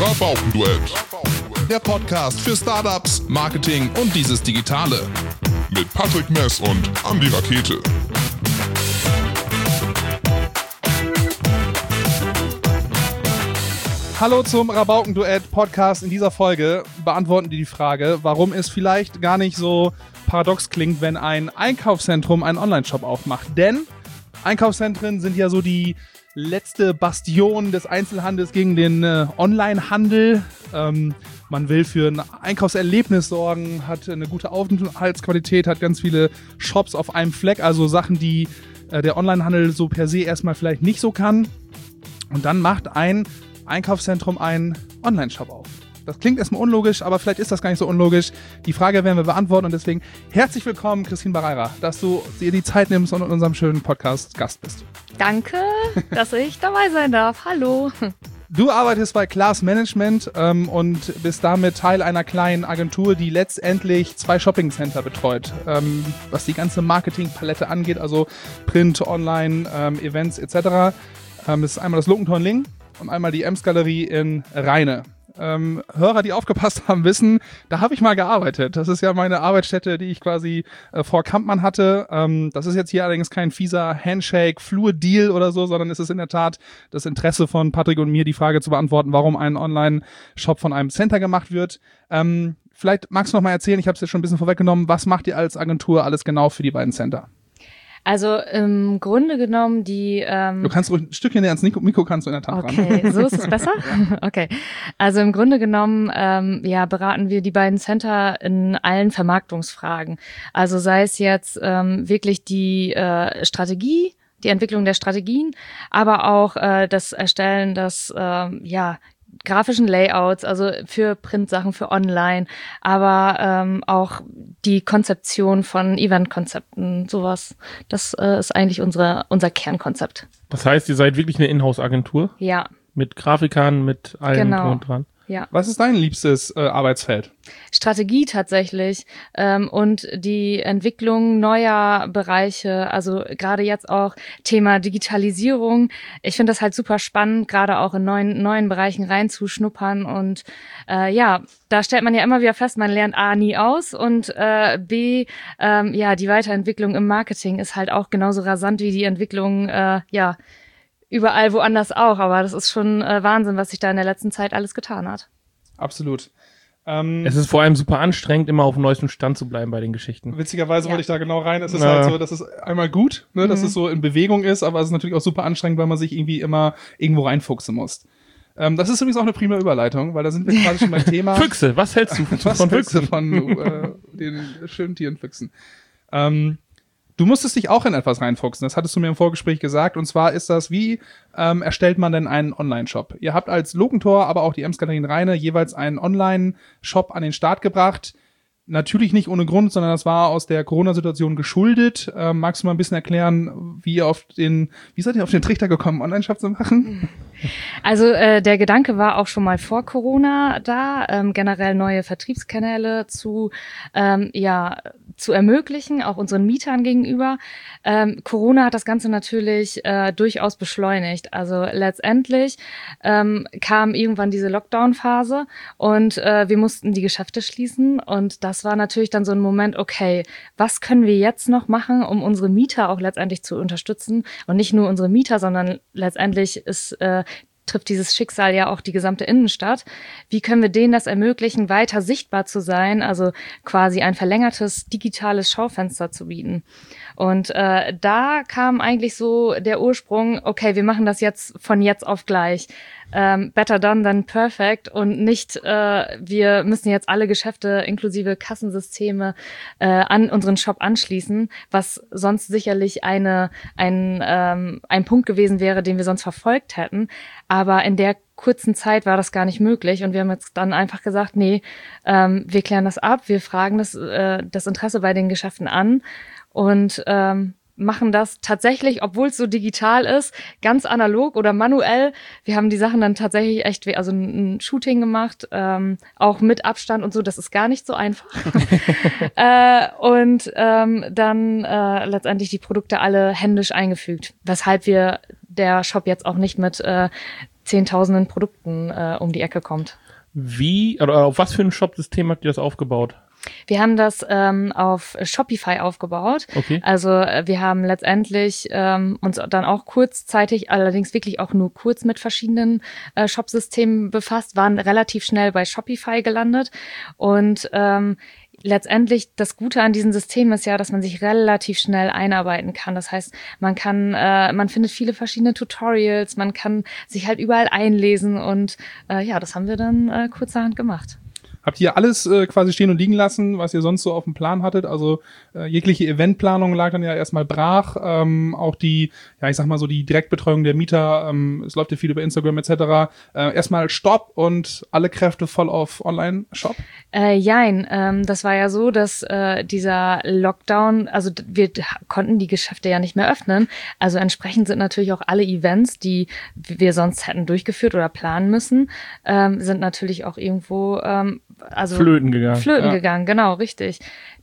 Rabaukenduett. Der Podcast für Startups, Marketing und dieses Digitale. Mit Patrick Mess und Andi Rakete. Hallo zum Rabaukenduett-Podcast. In dieser Folge beantworten wir die Frage, warum es vielleicht gar nicht so paradox klingt, wenn ein Einkaufszentrum einen Online-Shop aufmacht. Denn Einkaufszentren sind ja so die letzte Bastion des Einzelhandels gegen den Online-Handel. Man will für ein Einkaufserlebnis sorgen, hat eine gute Aufenthaltsqualität, hat ganz viele Shops auf einem Fleck, also Sachen, die der Online-Handel so per se erstmal vielleicht nicht so kann. Und dann macht ein Einkaufszentrum einen Online-Shop auf. Das klingt erstmal unlogisch, aber vielleicht ist das gar nicht so unlogisch. Die Frage werden wir beantworten und deswegen herzlich willkommen, Christine Barreira, dass du dir die Zeit nimmst und in unserem schönen Podcast Gast bist. Danke, dass ich dabei sein darf. Hallo. Du arbeitest bei Class Management und bist damit Teil einer kleinen Agentur, die letztendlich 2 Shoppingcenter betreut, was die ganze Marketingpalette angeht, also Print, Online, Events etc. Das ist einmal das Luckentor in Lingen und einmal die Ems-Galerie in Rheine. Hörer, die aufgepasst haben, wissen, da habe ich mal gearbeitet. Das ist ja meine Arbeitsstätte, die ich quasi vor Kampmann hatte. Das ist jetzt hier allerdings kein fieser Handshake-Flur-Deal oder so, sondern es ist in der Tat das Interesse von Patrick und mir, die Frage zu beantworten, warum ein Online-Shop von einem Center gemacht wird. Vielleicht magst du noch mal erzählen, ich habe es jetzt schon ein bisschen vorweggenommen, was macht ihr als Agentur alles genau für die beiden Center? Also im Grunde genommen Du kannst ruhig ein Stückchen näher ans Mikro kannst du in der Tat ran. Okay, so ist es besser? Okay. Also im Grunde genommen beraten wir die beiden Center in allen Vermarktungsfragen. Also sei es jetzt wirklich die Strategie, die Entwicklung der Strategien, aber auch das Erstellen des grafischen Layouts, also für Printsachen, für Online, aber auch die Konzeption von Eventkonzepten, sowas. Das ist eigentlich unser Kernkonzept. Das heißt, ihr seid wirklich eine Inhouse-Agentur? Ja. Mit Grafikern, mit allem genau. drum und dran? Ja. Was ist dein liebstes Arbeitsfeld? Strategie tatsächlich und die Entwicklung neuer Bereiche, also gerade jetzt auch Thema Digitalisierung. Ich finde das halt super spannend, gerade auch in neuen Bereichen reinzuschnuppern und da stellt man ja immer wieder fest, man lernt A nie aus und B, die Weiterentwicklung im Marketing ist halt auch genauso rasant wie die Entwicklung, überall woanders auch, aber das ist schon Wahnsinn, was sich da in der letzten Zeit alles getan hat. Absolut. Es ist vor allem super anstrengend, immer auf dem neuesten Stand zu bleiben bei den Geschichten. Witzigerweise wollte ich da genau rein. Es ist halt so, dass es einmal gut, ne, dass es so in Bewegung ist, aber es ist natürlich auch super anstrengend, weil man sich irgendwie immer irgendwo reinfuchsen muss. Das ist übrigens auch eine prima Überleitung, weil da sind wir quasi schon beim Thema. Füchse, was hältst du von Füchsen? Von den schönen Tieren Füchsen. Du musstest dich auch in etwas reinfuchsen, das hattest du mir im Vorgespräch gesagt, und zwar ist das, wie erstellt man denn einen Online-Shop? Ihr habt als Luckentor, aber auch die Ems-Galerie in Rheine jeweils einen Online-Shop an den Start gebracht. Natürlich nicht ohne Grund, sondern das war aus der Corona-Situation geschuldet. Magst du mal ein bisschen erklären, wie seid ihr auf den Trichter gekommen, einen Online-Shop zu machen? Also der Gedanke war auch schon mal vor Corona da, generell neue Vertriebskanäle zu ermöglichen, auch unseren Mietern gegenüber. Corona hat das Ganze natürlich durchaus beschleunigt. Also letztendlich kam irgendwann diese Lockdown-Phase und wir mussten die Geschäfte schließen und das war natürlich dann so ein Moment, okay, was können wir jetzt noch machen, um unsere Mieter auch letztendlich zu unterstützen und nicht nur unsere Mieter, sondern letztendlich trifft dieses Schicksal ja auch die gesamte Innenstadt. Wie können wir denen das ermöglichen, weiter sichtbar zu sein, also quasi ein verlängertes digitales Schaufenster zu bieten? Und da kam eigentlich so der Ursprung, okay, wir machen das jetzt von jetzt auf gleich. Better done than perfect und nicht, wir müssen jetzt alle Geschäfte inklusive Kassensysteme an unseren Shop anschließen, was sonst sicherlich ein Punkt gewesen wäre, den wir sonst verfolgt hätten. Aber in der kurzen Zeit war das gar nicht möglich und wir haben jetzt dann einfach gesagt, nee, wir klären das ab, wir fragen das Interesse bei den Geschäften an und machen das tatsächlich, obwohl es so digital ist, ganz analog oder manuell. Wir haben die Sachen dann tatsächlich also ein Shooting gemacht, auch mit Abstand und so, das ist gar nicht so einfach. Dann letztendlich die Produkte alle händisch eingefügt, weshalb der Shop jetzt auch nicht mit zehntausenden Produkten um die Ecke kommt. Wie, oder auf was für ein Shop-System habt ihr das aufgebaut? Wir haben das auf Shopify aufgebaut. Okay. Also wir haben letztendlich uns dann auch kurzzeitig, allerdings wirklich auch nur kurz mit verschiedenen Shopsystemen befasst, waren relativ schnell bei Shopify gelandet und letztendlich das Gute an diesem System ist ja, dass man sich relativ schnell einarbeiten kann. Das heißt, man findet viele verschiedene Tutorials, man kann sich halt überall einlesen und das haben wir dann kurzerhand gemacht. Habt ihr alles quasi stehen und liegen lassen, was ihr sonst so auf dem Plan hattet? Also jegliche Eventplanung lag dann ja erstmal brach. Auch die, ich sag mal so die Direktbetreuung der Mieter, es läuft ja viel über Instagram etc. Erstmal Stopp und alle Kräfte voll auf Online-Shop? Jein, das war ja so, dass dieser Lockdown, also wir konnten die Geschäfte ja nicht mehr öffnen. Also entsprechend sind natürlich auch alle Events, die wir sonst hätten durchgeführt oder planen müssen, sind natürlich auch irgendwo Flöten gegangen, genau, richtig.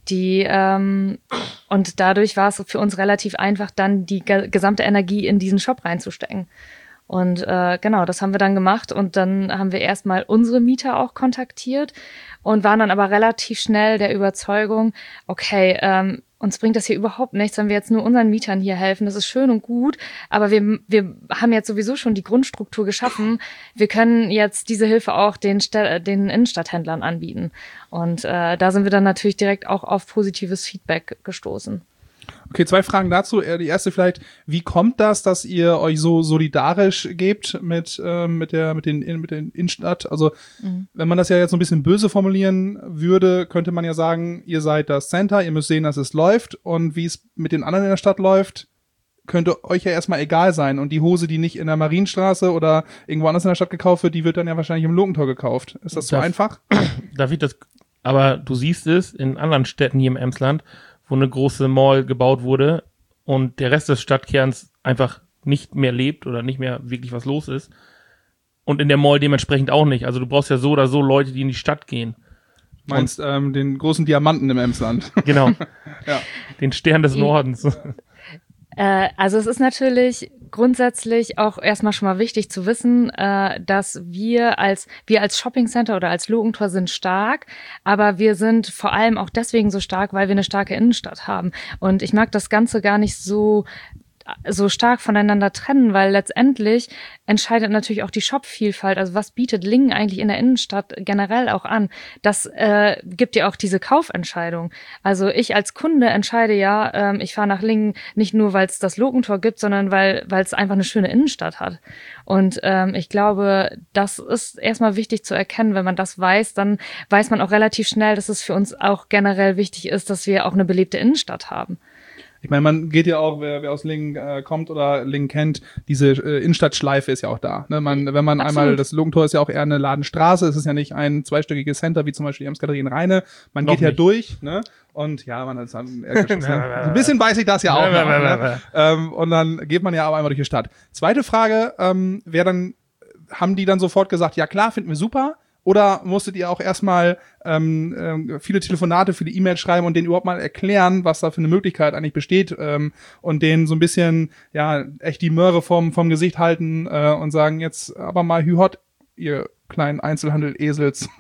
Und dadurch war es für uns relativ einfach, dann die gesamte Energie in diesen Shop reinzustecken. Und genau, das haben wir dann gemacht und dann haben wir erstmal unsere Mieter auch kontaktiert und waren dann aber relativ schnell der Überzeugung, okay, uns bringt das hier überhaupt nichts, wenn wir jetzt nur unseren Mietern hier helfen. Das ist schön und gut, aber wir haben jetzt sowieso schon die Grundstruktur geschaffen. Wir können jetzt diese Hilfe auch den Innenstadthändlern anbieten. Und da sind wir dann natürlich direkt auch auf positives Feedback gestoßen. Okay, 2 Fragen dazu. Die erste vielleicht, wie kommt das, dass ihr euch so solidarisch gebt mit den Innenstadt? Also, wenn man das ja jetzt so ein bisschen böse formulieren würde, könnte man ja sagen, ihr seid das Center, ihr müsst sehen, dass es läuft und wie es mit den anderen in der Stadt läuft, könnte euch ja erstmal egal sein. Und die Hose, die nicht in der Marienstraße oder irgendwo anders in der Stadt gekauft wird, die wird dann ja wahrscheinlich im Logentor gekauft. Ist das so einfach? Aber du siehst es in anderen Städten hier im Emsland, wo eine große Mall gebaut wurde und der Rest des Stadtkerns einfach nicht mehr lebt oder nicht mehr wirklich was los ist. Und in der Mall dementsprechend auch nicht. Also du brauchst ja so oder so Leute, die in die Stadt gehen. Meinst den großen Diamanten im Emsland. Genau. Ja. Den Stern des Nordens. Also es ist natürlich grundsätzlich auch erstmal schon mal wichtig zu wissen, dass wir als Shopping-Center oder als Logentor sind stark, aber wir sind vor allem auch deswegen so stark, weil wir eine starke Innenstadt haben. Und ich mag das Ganze gar nicht so stark voneinander trennen, weil letztendlich entscheidet natürlich auch die Shop-Vielfalt. Also was bietet Lingen eigentlich in der Innenstadt generell auch an? Das gibt ja auch diese Kaufentscheidung. Also ich als Kunde entscheide ja, ich fahre nach Lingen nicht nur, weil es das Logentor gibt, sondern weil es einfach eine schöne Innenstadt hat. Und ich glaube, das ist erstmal wichtig zu erkennen. Wenn man das weiß, dann weiß man auch relativ schnell, dass es für uns auch generell wichtig ist, dass wir auch eine belebte Innenstadt haben. Ich meine, man geht ja auch, wer aus Lingen kommt oder Lingen kennt, diese Innenstadtschleife ist ja auch da. Ne? Wenn man einmal, das Logentor ist ja auch eher eine Ladenstraße, es ist ja nicht ein zweistöckiges Center, wie zum Beispiel die Ems-Katharinen-Rheine. Man geht ja durch, ne? Und ja, man ist dann ein bisschen weiß ich das ja auch noch, ne? Und dann geht man ja aber einmal durch die Stadt. Zweite Frage, haben die dann sofort gesagt, ja klar, finden wir super? Oder musstet ihr auch erstmal viele Telefonate, viele E-Mails schreiben und denen überhaupt mal erklären, was da für eine Möglichkeit eigentlich besteht und denen so ein bisschen, echt die Möhre vom Gesicht halten und sagen, jetzt aber mal hü-hot, ihr kleinen Einzelhandel-Esels.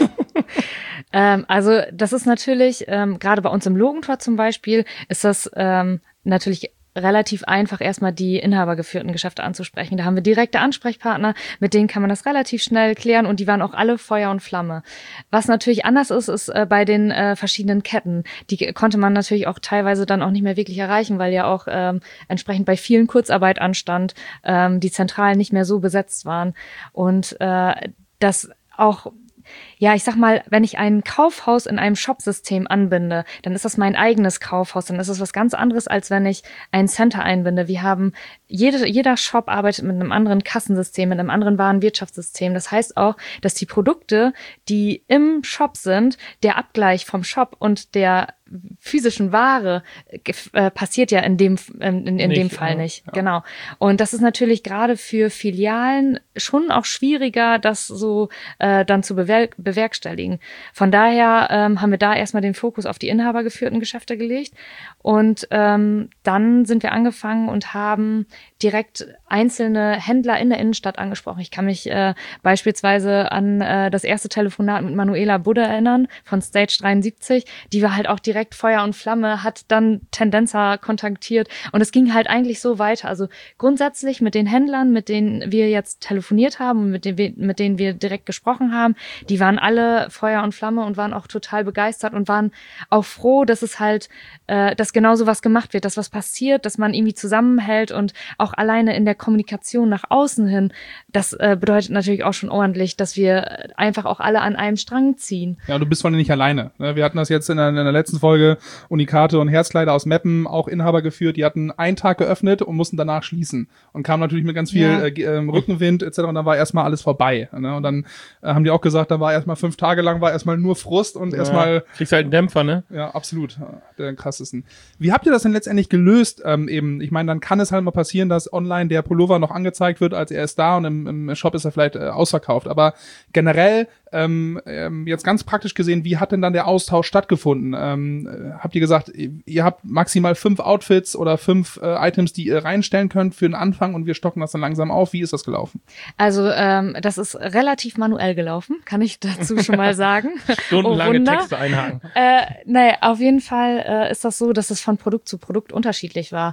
Also das ist natürlich, gerade bei uns im Logentor zum Beispiel, ist das natürlich relativ einfach, erstmal die inhabergeführten Geschäfte anzusprechen. Da haben wir direkte Ansprechpartner, mit denen kann man das relativ schnell klären und die waren auch alle Feuer und Flamme. Was natürlich anders ist bei den verschiedenen Ketten. Die konnte man natürlich auch teilweise dann auch nicht mehr wirklich erreichen, weil ja auch entsprechend bei vielen Kurzarbeit anstand, die Zentralen nicht mehr so besetzt waren und das auch. Ja, ich sag mal, wenn ich ein Kaufhaus in einem Shopsystem anbinde, dann ist das mein eigenes Kaufhaus, dann ist es was ganz anderes, als wenn ich ein Center einbinde. Wir haben, jeder Shop arbeitet mit einem anderen Kassensystem, mit einem anderen Warenwirtschaftssystem. Das heißt auch, dass die Produkte, die im Shop sind, der Abgleich vom Shop und der physischen Ware passiert ja in dem Fall nicht. Ja. Genau. Und das ist natürlich gerade für Filialen schon auch schwieriger, das so dann zu bewerkstelligen. Von daher haben wir da erstmal den Fokus auf die inhabergeführten Geschäfte gelegt und dann sind wir angefangen und haben direkt einzelne Händler in der Innenstadt angesprochen. Ich kann mich beispielsweise an das erste Telefonat mit Manuela Budde erinnern von Stage 73. Die war halt auch direkt Feuer und Flamme, hat dann Tendenza kontaktiert und es ging halt eigentlich so weiter. Also grundsätzlich mit den Händlern, mit denen wir jetzt telefoniert haben und mit denen wir direkt gesprochen haben, die waren alle Feuer und Flamme und waren auch total begeistert und waren auch froh, dass es halt, dass genau so was gemacht wird, dass was passiert, dass man irgendwie zusammenhält und auch alleine in der Kommunikation nach außen hin, das bedeutet natürlich auch schon ordentlich, dass wir einfach auch alle an einem Strang ziehen. Ja, du bist vor allem nicht alleine. Wir hatten das jetzt in der letzten Folge, Unikate und Herzkleider aus Meppen, auch Inhaber geführt, die hatten einen Tag geöffnet und mussten danach schließen und kamen natürlich mit ganz viel Rückenwind etc. und dann war erstmal alles vorbei. Ne? Und dann haben die auch gesagt, da war erstmal 5 Tage lang war erstmal nur Frust und erstmal... Kriegst halt einen Dämpfer, ne? Ja, absolut. Der krassesten. Wie habt ihr das denn letztendlich gelöst? Eben, ich meine, dann kann es halt mal passieren, dass online der Pullover noch angezeigt wird, als er ist da und im Shop ist er vielleicht ausverkauft. Aber generell, jetzt ganz praktisch gesehen, wie hat denn dann der Austausch stattgefunden? Habt ihr gesagt, ihr habt maximal 5 Outfits oder 5 Items, die ihr reinstellen könnt für den Anfang und wir stocken das dann langsam auf? Wie ist das gelaufen? Also das ist relativ manuell gelaufen, kann ich dazu schon mal sagen. Stundenlange Texte einhaken. Naja, auf jeden Fall ist das so, dass es von Produkt zu Produkt unterschiedlich war.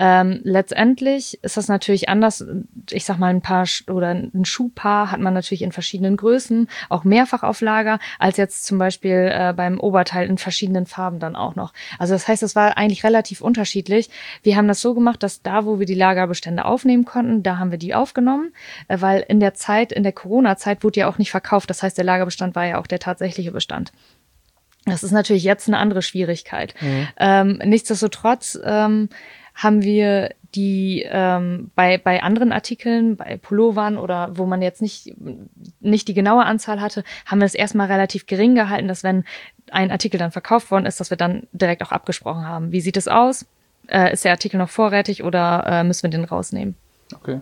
Letztendlich ist das natürlich anders. Ich sag mal, ein Schuhpaar hat man natürlich in verschiedenen Größen, auch mehrfach auf Lager, als jetzt zum Beispiel beim Oberteil in verschiedenen Farben dann auch noch. Also das heißt, es war eigentlich relativ unterschiedlich. Wir haben das so gemacht, dass da, wo wir die Lagerbestände aufnehmen konnten, da haben wir die aufgenommen, weil in der Corona-Zeit wurde ja auch nicht verkauft. Das heißt, der Lagerbestand war ja auch der tatsächliche Bestand. Das ist natürlich jetzt eine andere Schwierigkeit. Mhm. Nichtsdestotrotz haben wir die bei anderen Artikeln, bei Pullovern oder wo man jetzt nicht die genaue Anzahl hatte, haben wir es erstmal relativ gering gehalten, dass wenn ein Artikel dann verkauft worden ist, dass wir dann direkt auch abgesprochen haben. Wie sieht es aus? Ist der Artikel noch vorrätig oder müssen wir den rausnehmen? Okay.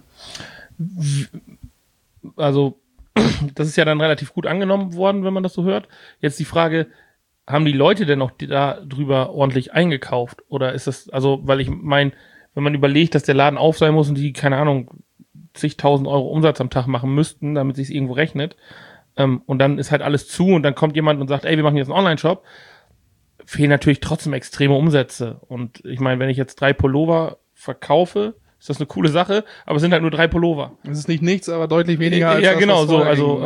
Also das ist ja dann relativ gut angenommen worden, wenn man das so hört. Jetzt die Frage, haben die Leute denn noch da drüber ordentlich eingekauft? Oder ist das, also, weil ich meine, wenn man überlegt, dass der Laden auf sein muss und die, keine Ahnung, zigtausend Euro Umsatz am Tag machen müssten, damit sich es irgendwo rechnet, und dann ist halt alles zu und dann kommt jemand und sagt, ey, wir machen jetzt einen Online-Shop, fehlen natürlich trotzdem extreme Umsätze. Und ich meine, wenn ich jetzt 3 Pullover verkaufe, ist das eine coole Sache, aber es sind halt nur 3 Pullover. Das ist nicht nichts, aber deutlich weniger als ja, das, genau, was so, also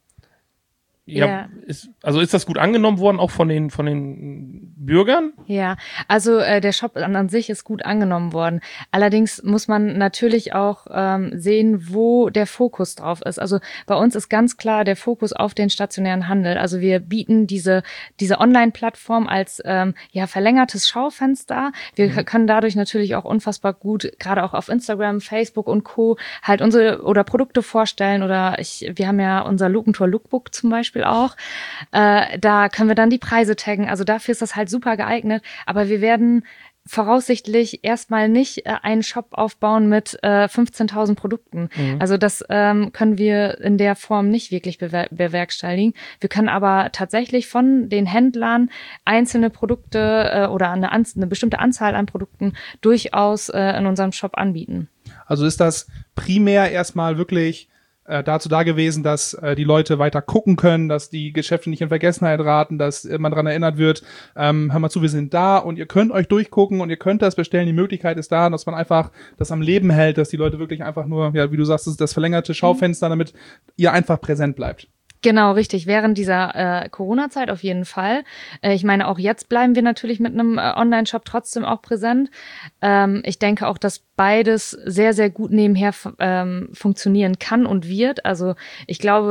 ja, ist das gut angenommen worden, auch von den Bürgern? Ja, also der Shop an sich ist gut angenommen worden. Allerdings muss man natürlich auch sehen, wo der Fokus drauf ist. Also bei uns ist ganz klar der Fokus auf den stationären Handel. Also wir bieten diese Online-Plattform als verlängertes Schaufenster. Wir können dadurch natürlich auch unfassbar gut, gerade auch auf Instagram, Facebook und Co. halt unsere oder Produkte vorstellen. Oder wir haben ja unser Look&Tour Lookbook zum Beispiel auch. Da können wir dann die Preise taggen. Also dafür ist das halt super geeignet. Aber wir werden voraussichtlich erstmal nicht einen Shop aufbauen mit 15.000 Produkten. Mhm. Also das können wir in der Form nicht wirklich bewerkstelligen. Wir können aber tatsächlich von den Händlern einzelne Produkte oder eine bestimmte Anzahl an Produkten durchaus in unserem Shop anbieten. Also ist das primär erstmal wirklich dazu da gewesen, dass die Leute weiter gucken können, dass die Geschäfte nicht in Vergessenheit raten, dass man daran erinnert wird, hör mal zu, wir sind da und ihr könnt euch durchgucken und ihr könnt das bestellen, die Möglichkeit ist da, dass man einfach das am Leben hält, dass die Leute wirklich einfach nur, ja, wie du sagst, das verlängerte Schaufenster, damit ihr einfach präsent bleibt. Genau, richtig. Während dieser Corona-Zeit auf jeden Fall. Ich meine, auch jetzt bleiben wir natürlich mit einem Online-Shop trotzdem auch präsent. Ich denke auch, dass beides sehr, sehr gut nebenher funktionieren kann und wird. Also ich glaube,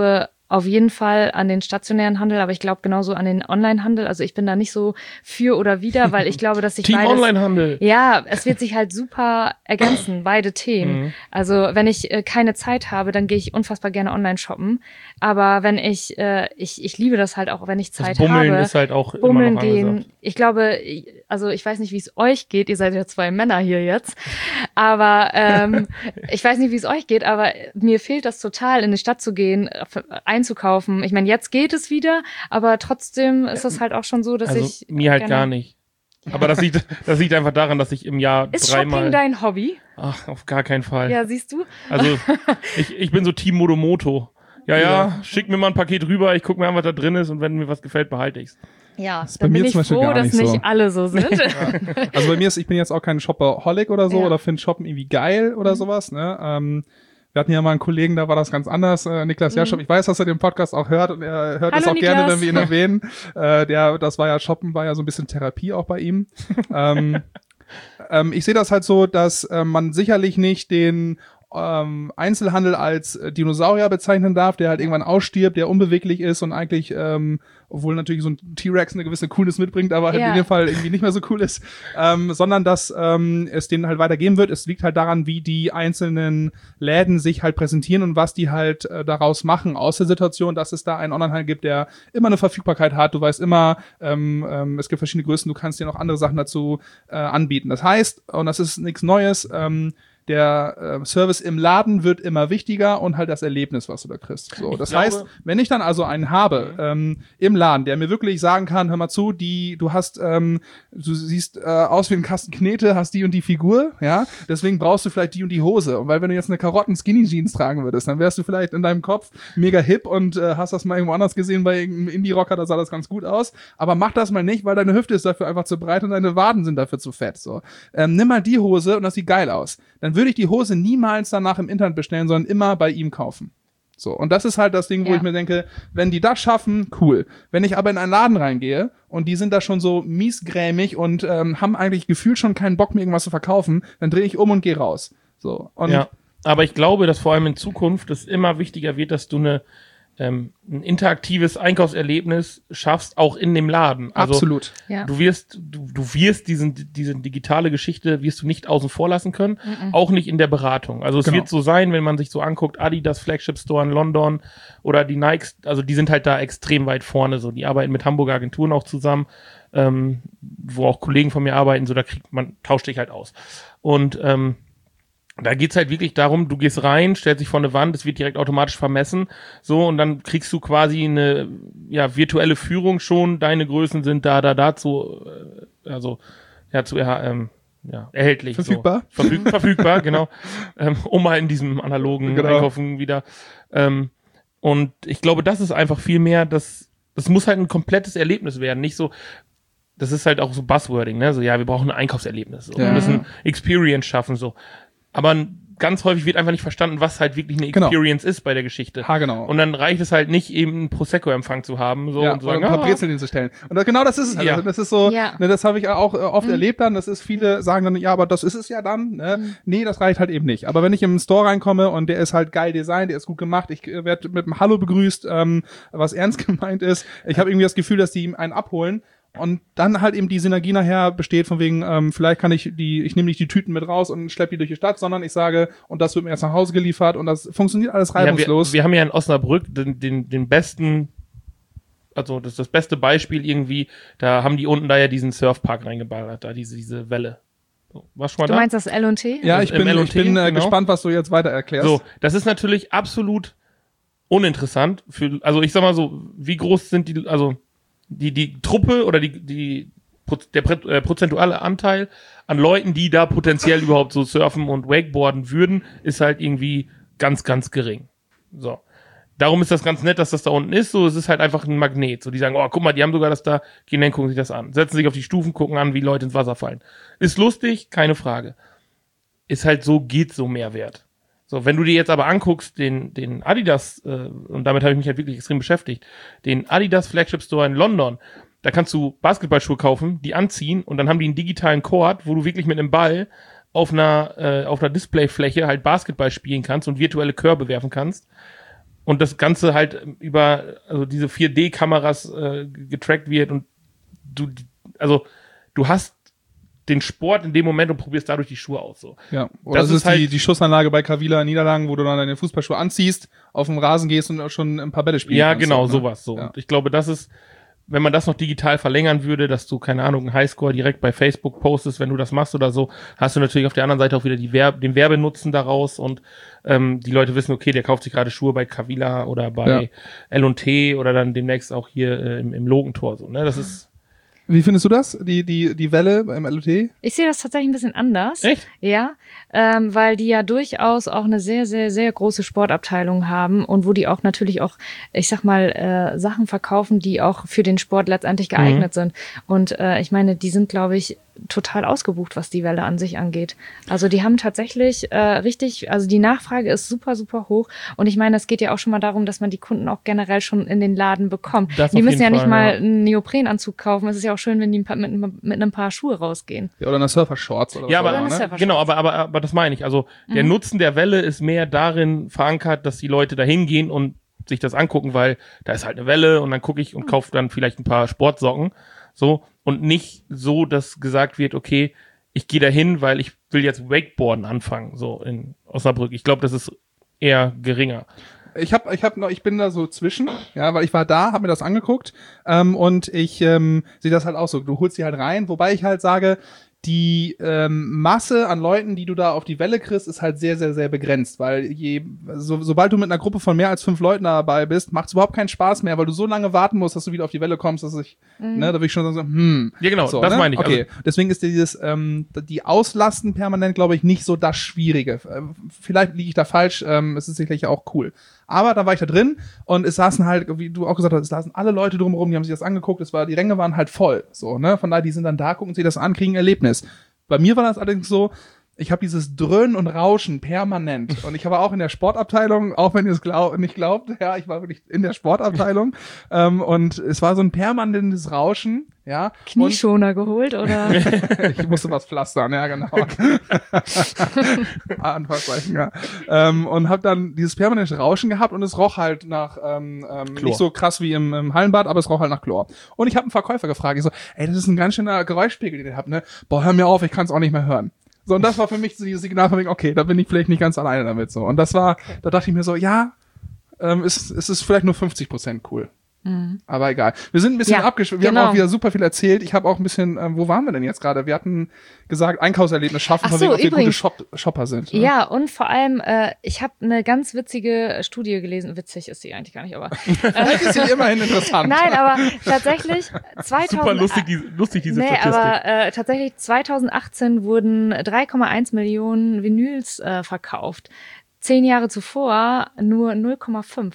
auf jeden Fall an den stationären Handel, aber ich glaube genauso an den Online-Handel. Also ich bin da nicht so für oder wider, weil ich glaube, dass sich Team beides... Online-Handel. Ja, es wird sich halt super ergänzen, beide Themen. Also wenn ich keine Zeit habe, dann gehe ich unfassbar gerne online shoppen. Aber wenn ich liebe das halt auch, wenn ich Zeit das Bummeln habe. ist halt auch Bummeln immer noch gehen. angesagt. Ich glaube, also ich weiß nicht, wie es euch geht. Ihr seid ja 2 Männer hier jetzt. Aber ich weiß nicht, wie es euch geht, aber mir fehlt das total, in die Stadt zu gehen, einzukaufen. Ich meine, jetzt geht es wieder, aber trotzdem ist es halt auch schon so, dass Also ich mir halt gerne- gar nicht. Aber das liegt einfach daran, dass ich im Jahr Ist dreimal... Shopping dein Hobby? Ach, auf gar keinen Fall. Ja, siehst du? Also ich bin so Team Modomoto. Ja, schick mir mal ein Paket rüber, ich guck mir an, was da drin ist und wenn mir was gefällt, behalte ich's. Ja, ist bei dann mir bin ich zum Beispiel froh, gar dass nicht so. nicht alle so sind. Also bei mir ich bin jetzt auch kein Shopaholic oder so Ja. oder finde Shoppen irgendwie geil oder sowas, ne? Wir hatten ja mal einen Kollegen, da war das ganz anders, Niklas Jaschop. Ich weiß, dass er den Podcast auch hört und er hört Hallo, es auch gerne, Niklas. wenn wir ihn erwähnen. Das war ja Shoppen, war ja so ein bisschen Therapie auch bei ihm. Ich sehe das halt so, dass man sicherlich nicht den Einzelhandel als Dinosaurier bezeichnen darf, der halt irgendwann ausstirbt, der unbeweglich ist und eigentlich, obwohl natürlich so ein T-Rex eine gewisse Coolness mitbringt, aber halt Ja. in dem Fall irgendwie nicht mehr so cool ist, sondern dass es den halt weitergeben wird. Es liegt halt daran, wie die einzelnen Läden sich halt präsentieren und was die halt daraus machen aus der Situation, dass es da einen Onlinehandel gibt, der immer eine Verfügbarkeit hat. Du weißt immer, es gibt verschiedene Größen, du kannst dir noch andere Sachen dazu anbieten. Das heißt, und das ist nichts Neues, der Service im Laden wird immer wichtiger und halt das Erlebnis, was du da kriegst. So, das heißt, wenn ich dann also einen habe im Laden, der mir wirklich sagen kann, hör mal zu, du siehst aus wie ein Kasten Knete, hast die und die Figur, ja, deswegen brauchst du vielleicht die und die Hose. Und weil wenn du jetzt eine Karotten-Skinny-Jeans tragen würdest, dann wärst du vielleicht in deinem Kopf mega hip und hast das mal irgendwo anders gesehen bei irgendeinem Indie-Rocker, da sah das ganz gut aus. Aber mach das mal nicht, weil deine Hüfte ist dafür einfach zu breit und deine Waden sind dafür zu fett. So, nimm mal die Hose und das sieht geil aus. Dann würde ich die Hose niemals danach im Internet bestellen, sondern immer bei ihm kaufen. So, und das ist halt das Ding, wo Ja. ich mir denke, wenn die das schaffen, cool. Wenn ich aber in einen Laden reingehe und die sind da schon so miesgrämig und haben eigentlich gefühlt schon keinen Bock, mir irgendwas zu verkaufen, dann drehe ich um und gehe raus. So, und Ja, aber ich glaube, dass vor allem in Zukunft es immer wichtiger wird, dass du ein interaktives Einkaufserlebnis schaffst, auch in dem Laden. Also absolut. Ja. du wirst diese digitale Geschichte wirst du nicht außen vor lassen können, auch nicht in der Beratung. Also es Genau. wird so sein, wenn man sich so anguckt, Adidas Flagship Store in London oder die Nikes, also die sind halt da extrem weit vorne, so die arbeiten mit Hamburger Agenturen auch zusammen, wo auch Kollegen von mir arbeiten, so tauscht dich halt aus. Und da geht's halt wirklich darum, du gehst rein, stellst dich vor eine Wand, es wird direkt automatisch vermessen, so, und dann kriegst du quasi eine, virtuelle Führung schon, deine Größen sind dazu, erhältlich. Verfügbar. So. Verfügbar, genau. Um mal in diesem analogen Genau. Einkaufen wieder. Und ich glaube, das ist einfach viel mehr, das muss halt ein komplettes Erlebnis werden, nicht so. Das ist halt auch so Buzzwording, ne? So, ja, wir brauchen ein Einkaufserlebnis. So. Ja. Wir müssen Experience schaffen, so. Aber ganz häufig wird einfach nicht verstanden, was halt wirklich eine Genau. Experience ist bei der Geschichte. Genau. Und dann reicht es halt nicht, eben einen Prosecco-Empfang zu haben, so, Ja, und zu oder sagen, ein paar Brezeln hinzustellen. Und genau das ist es halt. Ja. Also das ist so, Ja. ne, das habe ich auch oft erlebt dann, das ist, viele sagen dann, ja, aber das ist es ja dann, ne? Nee, das reicht halt eben nicht. Aber wenn ich im Store reinkomme und der ist halt geil designt, der ist gut gemacht, ich werde mit einem Hallo begrüßt, was ernst gemeint ist, ich habe irgendwie das Gefühl, dass die einen abholen. Und dann halt eben die Synergie nachher besteht von wegen, vielleicht kann ich nehme nicht die Tüten mit raus und schleppe die durch die Stadt, sondern ich sage, und das wird mir erst nach Hause geliefert und das funktioniert alles reibungslos. wir haben ja in Osnabrück den besten, also das ist das beste Beispiel irgendwie, da haben die unten da ja diesen Surfpark reingeballert, da diese Welle. So, warst du schon mal Du da? meinst das L&T? Ja, ich Im bin LT, genau. gespannt, was du jetzt weiter erklärst. So, das ist natürlich absolut uninteressant also ich sag mal so, wie groß sind die Truppe oder der prozentuale Anteil an Leuten, die da potenziell überhaupt so surfen und wakeboarden würden, ist halt irgendwie ganz, ganz gering. So. Darum ist das ganz nett, dass das da unten ist. So, es ist halt einfach ein Magnet. So, die sagen, oh, guck mal, die haben sogar das da. Gehen dann, gucken sich das an. Setzen sich auf die Stufen, gucken an, wie Leute ins Wasser fallen. Ist lustig, keine Frage. Ist halt so, geht so Mehrwert. So, wenn du dir jetzt aber anguckst, den Adidas, und damit habe ich mich halt wirklich extrem beschäftigt, den Adidas Flagship Store in London, da kannst du Basketballschuhe kaufen, die anziehen und dann haben die einen digitalen Court, wo du wirklich mit einem Ball auf einer Displayfläche halt Basketball spielen kannst und virtuelle Körbe werfen kannst. und das Ganze halt über also diese 4D-Kameras getrackt wird und du hast den Sport in dem Moment und probierst dadurch die Schuhe aus. So. Ja, oder das ist halt die Schussanlage bei Kavila in Niederlagen, wo du dann deine Fußballschuhe anziehst, auf den Rasen gehst und auch schon ein paar Bälle spielst. Ja, genau, ne? sowas. So. Ja. Und ich glaube, das ist, wenn man das noch digital verlängern würde, dass du, keine Ahnung, einen Highscore direkt bei Facebook postest, wenn du das machst oder so, hast du natürlich auf der anderen Seite auch wieder den Werbenutzen daraus und die Leute wissen, okay, der kauft sich gerade Schuhe bei Kavila oder bei L&T oder dann demnächst auch hier im Logentor. So, ne? Das ist. Wie findest du das, die Welle beim LOT? Ich sehe das tatsächlich ein bisschen anders. Echt? Ja, weil die ja durchaus auch eine sehr, sehr, sehr große Sportabteilung haben und wo die auch natürlich auch, ich sag mal, Sachen verkaufen, die auch für den Sport letztendlich geeignet sind. Und ich meine, die sind, glaube ich, total ausgebucht, was die Welle an sich angeht. Also die haben tatsächlich richtig, also die Nachfrage ist super, super hoch. Und ich meine, es geht ja auch schon mal darum, dass man die Kunden auch generell schon in den Laden bekommt. Die müssen ja nicht mal einen Neoprenanzug kaufen. Es ist ja auch schön, wenn die mit einem Paar Schuhe rausgehen. Ja, oder eine Surfer-Shorts oder ja, was. Aber, ne? Genau, aber das meine ich. Also der Nutzen der Welle ist mehr darin verankert, dass die Leute da hingehen und sich das angucken, weil da ist halt eine Welle und dann gucke ich und kaufe dann vielleicht ein paar Sportsocken. So, und nicht so, dass gesagt wird, okay, ich gehe da hin, weil ich will jetzt Wakeboarden anfangen, so in Osnabrück. Ich glaube, das ist eher geringer. Ich bin da so zwischen, ja, weil ich war da, habe mir das angeguckt und ich sehe das halt auch so. Du holst die halt rein, wobei ich halt sage, die Masse an Leuten, die du da auf die Welle kriegst, ist halt sehr, sehr, sehr begrenzt, weil sobald du mit einer Gruppe von mehr als 5 Leuten dabei bist, macht es überhaupt keinen Spaß mehr, weil du so lange warten musst, dass du wieder auf die Welle kommst, dass da will ich schon so, Ja, genau, so, das ne? meine ich. Okay, also, deswegen ist die Auslasten permanent, glaube ich, nicht so das Schwierige. Vielleicht liege ich da falsch, es ist sicherlich auch cool. Aber da war ich da drin und es saßen halt, wie du auch gesagt hast, es saßen alle Leute drumherum, die haben sich das angeguckt, die Ränge waren halt voll, so, ne, von daher, die sind dann da, gucken sich das an, kriegen ein Erlebnis. Bei mir war das allerdings so, ich habe dieses Dröhnen und Rauschen permanent. Und ich war auch in der Sportabteilung, auch wenn ihr es nicht glaubt, ja, ich war wirklich in der Sportabteilung. Und es war so ein permanentes Rauschen, ja. Knieschoner geholt, oder? Ich musste was pflastern, ja, genau. Anführungszeichen, ja. Und habe dann dieses permanente Rauschen gehabt und es roch halt nach, nicht so krass wie im Hallenbad, aber es roch halt nach Chlor. Und ich habe einen Verkäufer gefragt, ich so, ey, das ist ein ganz schöner Geräuschpegel, den ihr habt, ne? Boah, hör mir auf, ich kann es auch nicht mehr hören. So, und das war für mich so dieses Signal von mir, okay, da bin ich vielleicht nicht ganz alleine damit, so. Und da dachte ich mir so, ja, es ist vielleicht nur 50% cool. Aber egal. Wir sind ein bisschen abgeschweift. Wir haben auch wieder super viel erzählt. Ich habe auch ein bisschen, wo waren wir denn jetzt gerade? Wir hatten gesagt, Einkaufserlebnis schaffen, von wegen, ob wir gute Shopper sind. Ne? Ja, und vor allem, ich habe eine ganz witzige Studie gelesen. Witzig ist die eigentlich gar nicht, aber Vielleicht ist sie immerhin interessant. Nein, aber tatsächlich 2000. Super lustig diese Statistik. Aber tatsächlich 2018 wurden 3,1 Millionen Vinyls verkauft. 10 Jahre zuvor nur 0,5.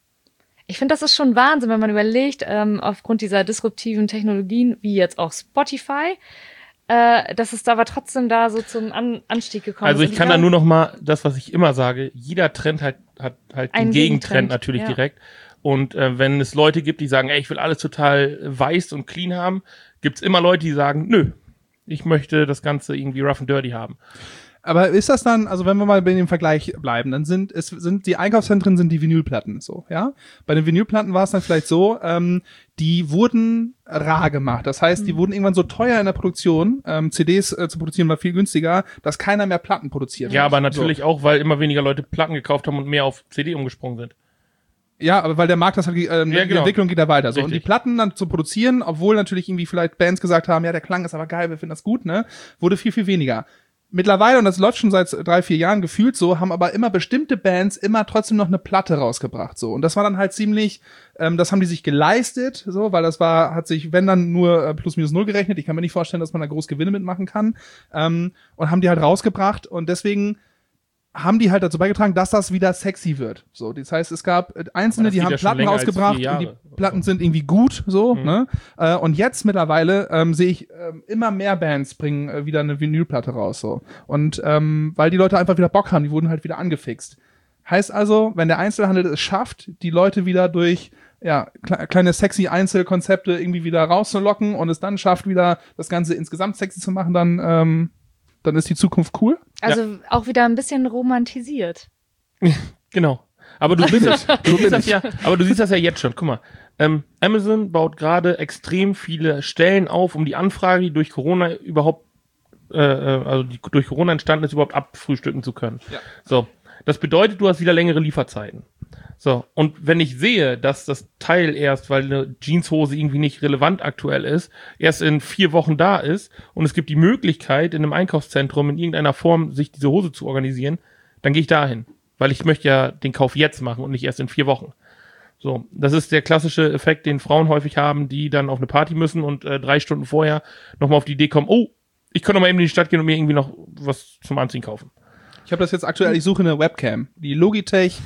Ich finde, das ist schon Wahnsinn, wenn man überlegt, aufgrund dieser disruptiven Technologien, wie jetzt auch Spotify, dass es da aber trotzdem da so zum Anstieg gekommen ist. Also ich kann da nur noch mal das, was ich immer sage, jeder Trend hat den Gegentrend natürlich direkt. Und wenn es Leute gibt, die sagen, ey, ich will alles total weiß und clean haben, gibt's immer Leute, die sagen, nö, ich möchte das Ganze irgendwie rough and dirty haben. Aber ist das dann, also wenn wir mal bei dem Vergleich bleiben, dann sind die Einkaufszentren sind die Vinylplatten so, ja? Bei den Vinylplatten war es dann vielleicht so, die wurden rar gemacht. Das heißt, die wurden irgendwann so teuer in der Produktion, CDs zu produzieren war viel günstiger, dass keiner mehr Platten produziert hat. Ja, aber natürlich auch, weil immer weniger Leute Platten gekauft haben und mehr auf CD umgesprungen sind. Ja, aber weil der Markt das halt, die Entwicklung geht da weiter. So. Und die Platten dann zu produzieren, obwohl natürlich irgendwie vielleicht Bands gesagt haben, ja, der Klang ist aber geil, wir finden das gut, ne, wurde viel, viel weniger. Mittlerweile, und das läuft schon seit 3-4 Jahren gefühlt so, haben aber immer bestimmte Bands immer trotzdem noch eine Platte rausgebracht, so. Und das war dann halt ziemlich, das haben die sich geleistet, so, weil hat sich, wenn dann nur plus minus null gerechnet. Ich kann mir nicht vorstellen, dass man da groß Gewinne mitmachen kann. Und haben die halt rausgebracht und deswegen haben die halt dazu beigetragen, dass das wieder sexy wird. So, das heißt, es gab Einzelne, die haben Platten rausgebracht und die Platten sind irgendwie gut, so, ne? Und jetzt mittlerweile sehe ich immer mehr Bands bringen wieder eine Vinylplatte raus, so. Und weil die Leute einfach wieder Bock haben, die wurden halt wieder angefixt. Heißt also, wenn der Einzelhandel es schafft, die Leute wieder durch kleine sexy Einzelkonzepte irgendwie wieder rauszulocken und es dann schafft, wieder das Ganze insgesamt sexy zu machen, dann ist die Zukunft cool. Also auch wieder ein bisschen romantisiert. Genau. Aber du siehst das ja jetzt schon. Guck mal, Amazon baut gerade extrem viele Stellen auf, um die Anfrage, die durch Corona durch Corona entstanden ist, überhaupt abfrühstücken zu können. Ja. So, das bedeutet, du hast wieder längere Lieferzeiten. So, und wenn ich sehe, dass das Teil erst, weil eine Jeanshose irgendwie nicht relevant aktuell ist, erst in 4 Wochen da ist und es gibt die Möglichkeit, in einem Einkaufszentrum in irgendeiner Form sich diese Hose zu organisieren, dann gehe ich dahin. Weil ich möchte ja den Kauf jetzt machen und nicht erst in 4 Wochen. So, das ist der klassische Effekt, den Frauen häufig haben, die dann auf eine Party müssen und 3 Stunden vorher nochmal auf die Idee kommen, oh, ich kann doch mal eben in die Stadt gehen und mir irgendwie noch was zum Anziehen kaufen. Ich habe das jetzt aktuell, ich suche eine Webcam, die Logitech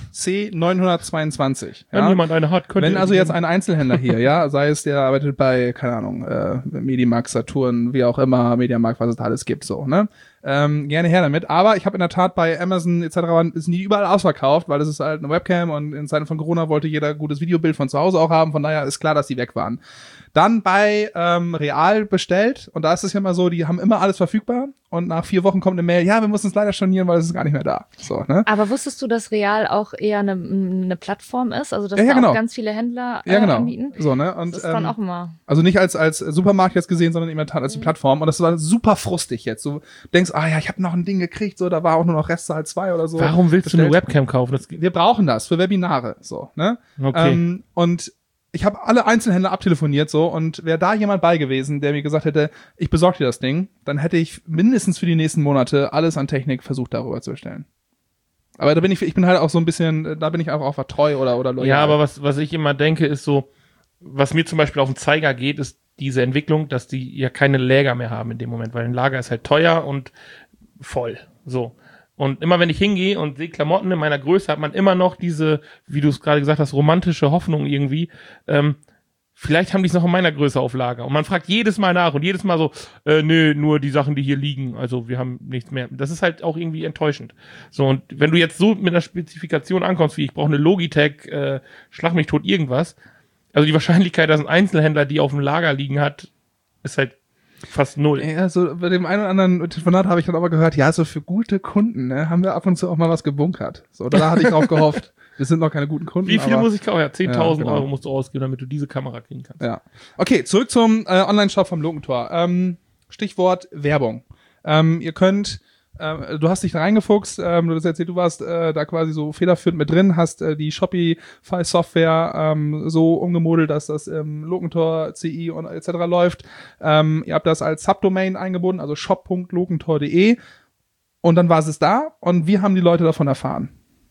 C922. Wenn jemand eine hat, könnte. Wenn also jetzt ein Einzelhändler hier, ja, sei es der arbeitet bei, keine Ahnung, Mediamarkt, Saturn, wie auch immer, Mediamarkt, was es da alles gibt, so, ne? Gerne her damit. Aber ich habe in der Tat bei Amazon etc. sind die überall ausverkauft, weil das ist halt eine Webcam und in Zeiten von Corona wollte jeder ein gutes Videobild von zu Hause auch haben, von daher ist klar, dass die weg waren. Dann bei Real bestellt und da ist es ja immer so, die haben immer alles verfügbar und nach 4 Wochen kommt eine Mail, ja, wir müssen es leider stornieren, weil es ist gar nicht mehr da. So, ne? Aber wusstest du, dass Real auch eher eine Plattform ist? Also dass da genau. auch ganz viele Händler anbieten? So, ne? Und, das ist dann auch immer. Also nicht als Supermarkt jetzt gesehen, sondern immer als die Plattform. Und das war super frustig jetzt. Du denkst, ja, ich habe noch ein Ding gekriegt, so, da war auch nur noch Restzahl 2 oder so. Warum willst du eine Webcam kaufen? Wir brauchen das für Webinare, so, ne? Okay. Und ich habe alle Einzelhändler abtelefoniert so und wäre da jemand bei gewesen, der mir gesagt hätte, ich besorge dir das Ding, dann hätte ich mindestens für die nächsten Monate alles an Technik versucht darüber zu bestellen. Aber da bin ich bin halt auch so ein bisschen, da bin ich einfach auch treu oder loyal. Ja, aber was ich immer denke, ist so, was mir zum Beispiel auf den Zeiger geht, ist diese Entwicklung, dass die ja keine Lager mehr haben in dem Moment, weil ein Lager ist halt teuer und voll. So. Und immer wenn ich hingehe und sehe Klamotten in meiner Größe, hat man immer noch diese, wie du es gerade gesagt hast, romantische Hoffnung irgendwie. Vielleicht haben die es noch in meiner Größe auf Lager. Und man fragt jedes Mal nach und jedes Mal so, nö, nur die Sachen, die hier liegen. Also wir haben nichts mehr. Das ist halt auch irgendwie enttäuschend. So, und wenn du jetzt so mit einer Spezifikation ankommst, wie ich brauche eine Logitech, schlag mich tot irgendwas. Also die Wahrscheinlichkeit, dass ein Einzelhändler die auf dem Lager liegen hat, ist halt fast 0. Ja, so bei dem einen oder anderen Telefonat habe ich dann aber gehört, ja, so für gute Kunden, ne, haben wir ab und zu auch mal was gebunkert. So, da hatte ich drauf gehofft. Wir sind noch keine guten Kunden. Wie viel muss ich kaufen? Ja, 10.000 genau. Euro musst du ausgeben, damit du diese Kamera kriegen kannst. Ja. Okay, zurück zum Online-Shop vom Logentor. Stichwort Werbung. Ihr könnt du hast dich da reingefuchst, du hast erzählt, du warst da quasi so federführend mit drin, hast die Shopify-Software so umgemodelt, dass das im Logentor CI und etc. läuft. Ihr habt das als Subdomain eingebunden, also shop.logentor.de und dann war es da und wie haben die Leute davon erfahren?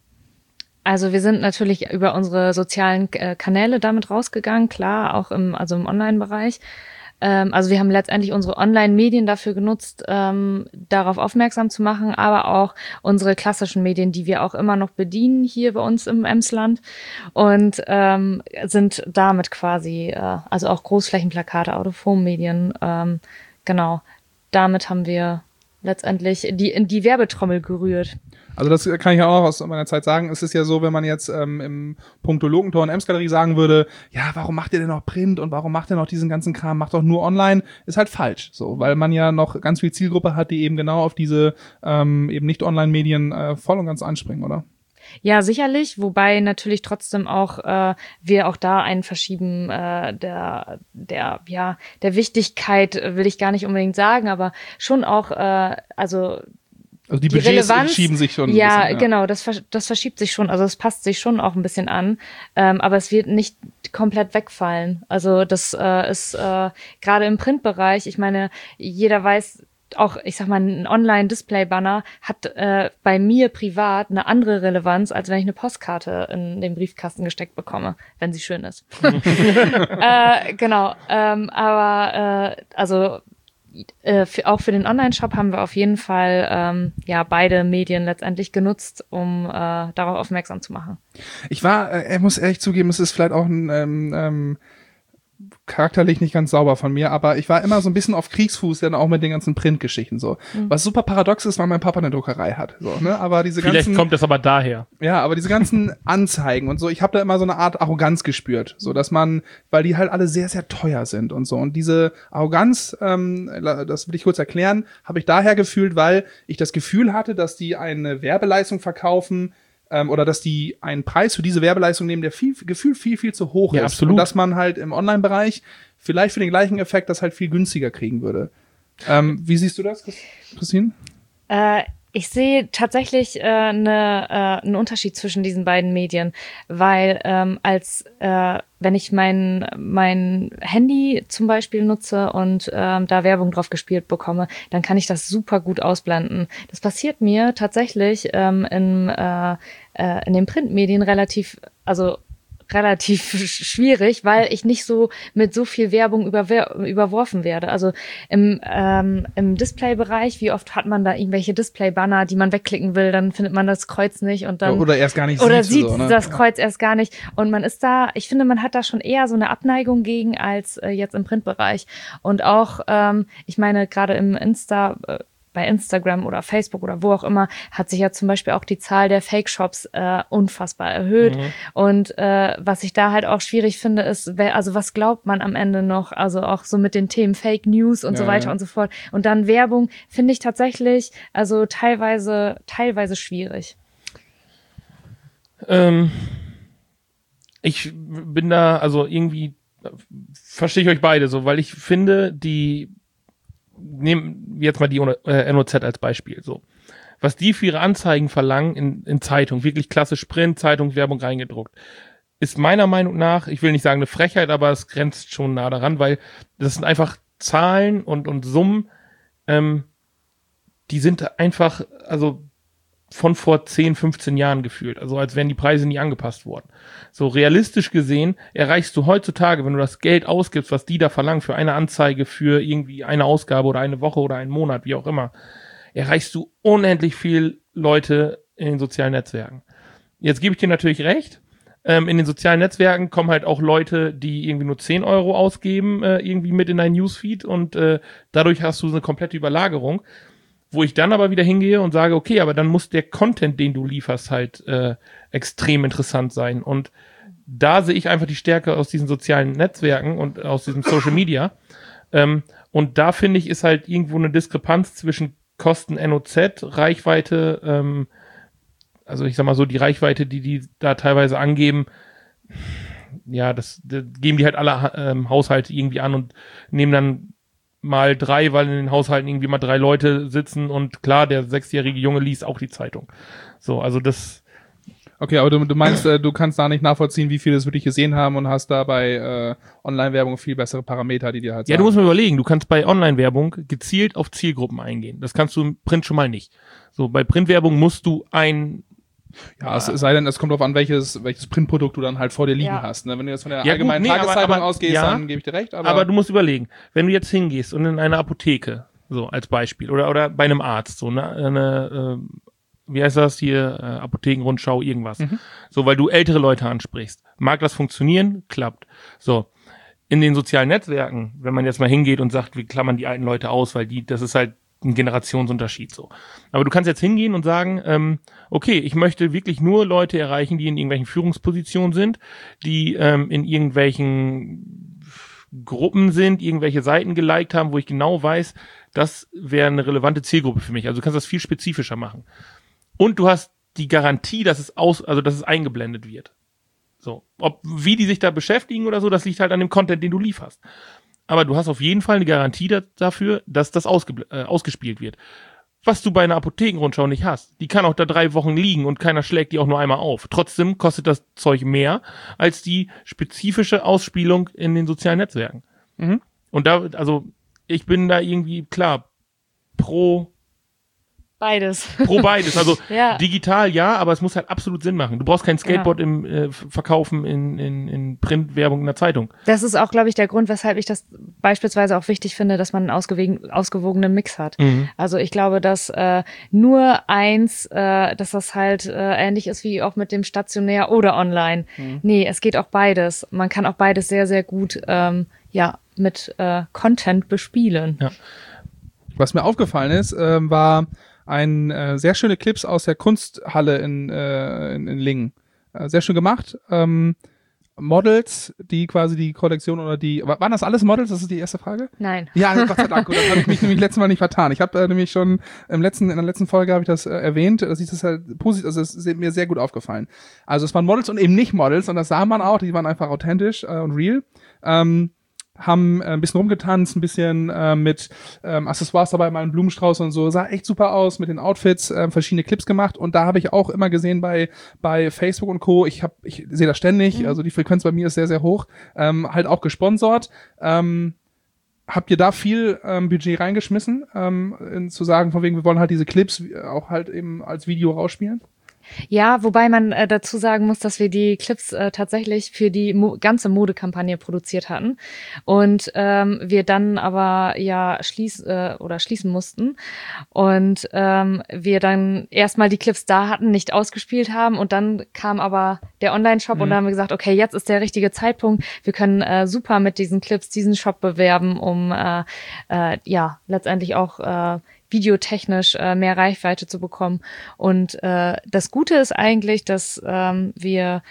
Also wir sind natürlich über unsere sozialen Kanäle damit rausgegangen, klar, auch im Online-Bereich. Also wir haben letztendlich unsere Online-Medien dafür genutzt, darauf aufmerksam zu machen, aber auch unsere klassischen Medien, die wir auch immer noch bedienen hier bei uns im Emsland und sind damit quasi, also auch Großflächenplakate, Out-of-Home-Medien, genau, damit haben wir letztendlich die Werbetrommel gerührt. Also das kann ich auch aus meiner Zeit sagen. Es ist ja so, wenn man jetzt im Punkto Logentor und Emsgalerie sagen würde, ja, warum macht ihr denn noch Print und warum macht ihr noch diesen ganzen Kram, macht doch nur online, ist halt falsch. So, weil man ja noch ganz viel Zielgruppe hat, die eben genau auf diese eben nicht Online-Medien voll und ganz anspringen, oder? Ja, sicherlich, wobei natürlich trotzdem auch wir auch da einen Verschieben der Wichtigkeit will ich gar nicht unbedingt sagen, aber schon auch also die Budgets Relevanz, schieben sich schon. Ja, ein bisschen, genau, das verschiebt sich schon, also es passt sich schon auch ein bisschen an, aber es wird nicht komplett wegfallen. Also das ist gerade im Printbereich, ich meine, jeder weiß, auch, ich sag mal, ein Online-Display-Banner hat bei mir privat eine andere Relevanz, als wenn ich eine Postkarte in den Briefkasten gesteckt bekomme, wenn sie schön ist. Genau, aber also auch für den Online-Shop haben wir auf jeden Fall beide Medien letztendlich genutzt, um darauf aufmerksam zu machen. Ich muss ehrlich zugeben, es ist vielleicht auch ein charakterlich nicht ganz sauber von mir, aber ich war immer so ein bisschen auf Kriegsfuß, dann auch mit den ganzen Printgeschichten so. Was super paradox ist, weil mein Papa eine Druckerei hat, so, ne? Aber diese Vielleicht ganzen, kommt das aber daher. Ja, aber diese ganzen Anzeigen und so, ich habe da immer so eine Art Arroganz gespürt, so dass man, weil die halt alle sehr sehr teuer sind und so und diese Arroganz, das will ich kurz erklären, habe ich daher gefühlt, weil ich das Gefühl hatte, dass die eine Werbeleistung verkaufen, oder dass die einen Preis für diese Werbeleistung nehmen, der gefühlt viel zu hoch ist. Absolut. Und dass man halt im Online-Bereich vielleicht für den gleichen Effekt das halt viel günstiger kriegen würde. Wie siehst du das, Christine? Ich sehe tatsächlich einen Unterschied zwischen diesen beiden Medien, weil wenn ich mein Handy zum Beispiel nutze und da Werbung drauf gespielt bekomme, dann kann ich das super gut ausblenden. Das passiert mir tatsächlich in den Printmedien relativ schwierig, weil ich nicht so mit so viel Werbung überworfen werde. Also im Displaybereich, wie oft hat man da irgendwelche Display-Banner, die man wegklicken will, dann findet man das Kreuz nicht und dann oder erst gar nicht sieht so, ne? das Kreuz erst gar nicht und man ist da, ich finde, man hat da schon eher so eine Abneigung gegen als jetzt im Printbereich und auch, ich meine, gerade bei Instagram oder Facebook oder wo auch immer, hat sich ja zum Beispiel auch die Zahl der Fake-Shops unfassbar erhöht. Und was ich da halt auch schwierig finde, ist, was glaubt man am Ende noch? Also auch so mit den Themen Fake News und so weiter und so fort. Und dann Werbung finde ich tatsächlich, also teilweise schwierig. Ich bin da, also irgendwie verstehe ich euch beide so, weil ich finde, nehmen wir jetzt mal die NOZ als Beispiel, so. Was die für ihre Anzeigen verlangen in Zeitung, wirklich klassisch Print, Zeitungswerbung reingedruckt, ist meiner Meinung nach, ich will nicht sagen eine Frechheit, aber es grenzt schon nah daran, weil das sind einfach Zahlen und Summen, die sind einfach, also von vor 10, 15 Jahren gefühlt. Also als wären die Preise nie angepasst worden. So realistisch gesehen erreichst du heutzutage, wenn du das Geld ausgibst, was die da verlangen für eine Anzeige, für irgendwie eine Ausgabe oder eine Woche oder einen Monat, wie auch immer, erreichst du unendlich viel Leute in den sozialen Netzwerken. Jetzt gebe ich dir natürlich recht. In den sozialen Netzwerken kommen halt auch Leute, die irgendwie nur 10 Euro ausgeben, irgendwie mit in dein Newsfeed und dadurch hast du eine komplette Überlagerung. Wo ich dann aber wieder hingehe und sage, okay, aber dann muss der Content, den du lieferst, halt extrem interessant sein. Und da sehe ich einfach die Stärke aus diesen sozialen Netzwerken und aus diesem Social Media. Und da finde ich, ist halt irgendwo eine Diskrepanz zwischen Kosten NOZ, Reichweite, also ich sag mal so, die Reichweite, die da teilweise angeben, ja, das geben die halt alle Haushalte irgendwie an und nehmen dann mal 3, weil in den Haushalten irgendwie mal 3 Leute sitzen und klar, der 6-jährige Junge liest auch die Zeitung. So, also das. Okay, aber du meinst, du kannst da nicht nachvollziehen, wie viele es wirklich gesehen haben und hast da bei Online-Werbung viel bessere Parameter, die dir halt sagen. Ja, du musst mir überlegen, du kannst bei Online-Werbung gezielt auf Zielgruppen eingehen. Das kannst du im Print schon mal nicht. So, bei Printwerbung musst du ja, es sei denn, es kommt darauf an, welches Printprodukt du dann halt vor dir liegen hast. Ne? Wenn du jetzt von der allgemeinen Tageszeitung ausgehst, dann gebe ich dir recht. Aber du musst überlegen, wenn du jetzt hingehst und in einer Apotheke, so als Beispiel, oder bei einem Arzt, so wie heißt das hier, Apothekenrundschau, irgendwas. So, weil du ältere Leute ansprichst. Mag das funktionieren? Klappt. So. In den sozialen Netzwerken, wenn man jetzt mal hingeht und sagt, wir klammern die alten Leute aus, weil das ist halt ein Generationsunterschied so. Aber du kannst jetzt hingehen und sagen, okay, ich möchte wirklich nur Leute erreichen, die in irgendwelchen Führungspositionen sind, die in irgendwelchen Gruppen sind, irgendwelche Seiten geliked haben, wo ich genau weiß, das wäre eine relevante Zielgruppe für mich. Also du kannst das viel spezifischer machen. Und du hast die Garantie, dass es dass es eingeblendet wird. So. Wie die sich da beschäftigen oder so, das liegt halt an dem Content, den du lieferst. Aber du hast auf jeden Fall eine Garantie dafür, dass das ausgespielt wird. Was du bei einer Apothekenrundschau nicht hast. Die kann auch da 3 Wochen liegen und keiner schlägt die auch nur einmal auf. Trotzdem kostet das Zeug mehr als die spezifische Ausspielung in den sozialen Netzwerken. Und ich bin da irgendwie, klar, pro Beides. Also ja. Digital ja, aber es muss halt absolut Sinn machen. Du brauchst kein Skateboard im Verkaufen in Printwerbung in der Zeitung. Das ist auch, glaube ich, der Grund, weshalb ich das beispielsweise auch wichtig finde, dass man einen ausgewogenen Mix hat. Also ich glaube, dass nur dass das halt ähnlich ist wie auch mit dem Stationär oder online. Nee, es geht auch beides. Man kann auch beides sehr, sehr gut mit Content bespielen. Ja. Was mir aufgefallen ist, war sehr schöne Clips aus der Kunsthalle in Lingen. Sehr schön gemacht. Und Models, die quasi die Kollektion oder waren das alles Models? Das ist die erste Frage? Nein. Ja, Gott sei Dank. Gut, das habe ich mich nämlich letztes Mal nicht vertan. Ich habe nämlich schon in der letzten Folge habe ich das erwähnt, dass ich das halt positiv, also es ist mir sehr gut aufgefallen. Also es waren Models und eben nicht Models und das sah man auch, die waren einfach authentisch und real. Haben ein bisschen rumgetanzt, ein bisschen mit Accessoires dabei, mal einen Blumenstrauß und so. Sah echt super aus mit den Outfits, verschiedene Clips gemacht und da habe ich auch immer gesehen bei Facebook und Co. Ich sehe das ständig, also die Frequenz bei mir ist sehr, sehr hoch. Halt auch gesponsert. Habt ihr da viel Budget reingeschmissen, zu sagen, von wegen, wir wollen halt diese Clips auch halt eben als Video rausspielen? Ja, wobei man dazu sagen muss, dass wir die Clips tatsächlich für die ganze Modekampagne produziert hatten und wir dann aber ja schließen mussten und wir dann erstmal die Clips da hatten, nicht ausgespielt haben und dann kam aber der Online-Shop und dann haben wir gesagt, okay, jetzt ist der richtige Zeitpunkt, wir können super mit diesen Clips diesen Shop bewerben, um letztendlich auch videotechnisch mehr Reichweite zu bekommen. Und das Gute ist eigentlich, dass wir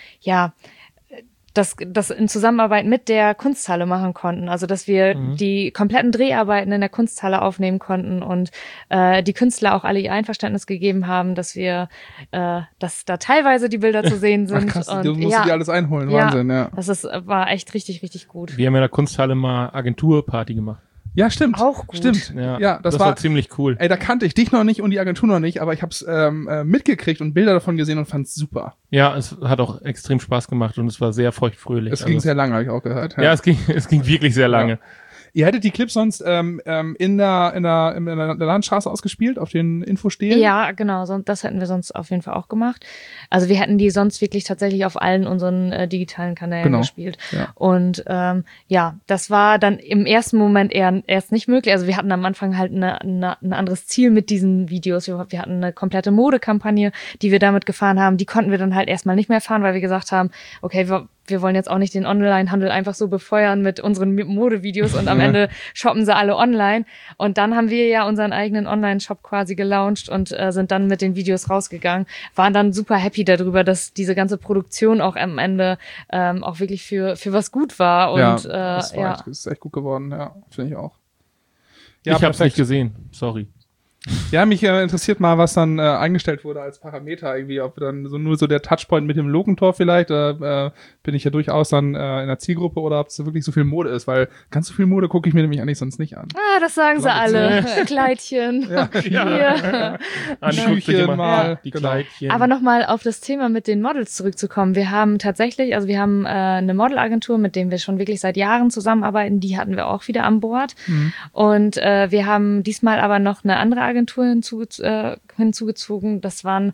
das in Zusammenarbeit mit der Kunsthalle machen konnten. Also dass wir die kompletten Dreharbeiten in der Kunsthalle aufnehmen konnten und die Künstler auch alle ihr Einverständnis gegeben haben, dass dass da teilweise die Bilder zu sehen sind. Ach, krass, und du musst die alles einholen, Wahnsinn, ja. War echt richtig, richtig gut. Wir haben in der Kunsthalle mal Agenturparty gemacht. Ja, stimmt. Auch gut. Stimmt. Ja, das war ziemlich cool. Ey, da kannte ich dich noch nicht und die Agentur noch nicht, aber ich hab's mitgekriegt und Bilder davon gesehen und fand's super. Ja, es hat auch extrem Spaß gemacht und es war sehr feuchtfröhlich. Es ging sehr lange, habe ich auch gehört. Ja, es ging wirklich sehr lange. Ja. Ihr hättet die Clips sonst in der Landstraße ausgespielt, auf den Infostelen? Ja, genau. Das hätten wir sonst auf jeden Fall auch gemacht. Also wir hätten die sonst wirklich tatsächlich auf allen unseren digitalen Kanälen gespielt. Ja. Und das war dann im ersten Moment erst nicht möglich. Also wir hatten am Anfang halt ein anderes Ziel mit diesen Videos. Wir hatten eine komplette Modekampagne, die wir damit gefahren haben. Die konnten wir dann halt erstmal nicht mehr fahren, weil wir gesagt haben, okay, wir wollen jetzt auch nicht den Online-Handel einfach so befeuern mit unseren Modevideos und am Ende shoppen sie alle online. Und dann haben wir ja unseren eigenen Online-Shop quasi gelauncht und sind dann mit den Videos rausgegangen. Waren dann super happy darüber, dass diese ganze Produktion auch am Ende auch wirklich für was gut war. Und das ist echt gut geworden, ja, finde ich auch. Ja, ich habe es nicht gesehen, sorry. Ja, mich interessiert mal, was dann eingestellt wurde als Parameter irgendwie, ob dann nur so der Touchpoint mit dem Logentor vielleicht, bin ich ja durchaus dann in der Zielgruppe oder ob es wirklich so viel Mode ist, weil ganz so viel Mode gucke ich mir nämlich eigentlich sonst nicht an. Ah, das sagen sie alle. Kleidchen. Ja. Schüchen mal, die Kleidchen. Aber nochmal auf das Thema mit den Models zurückzukommen. Wir haben tatsächlich, eine Modelagentur, mit dem wir schon wirklich seit Jahren zusammenarbeiten, die hatten wir auch wieder an Bord. Und wir haben diesmal aber noch eine andere Agentur hinzugezogen. Das waren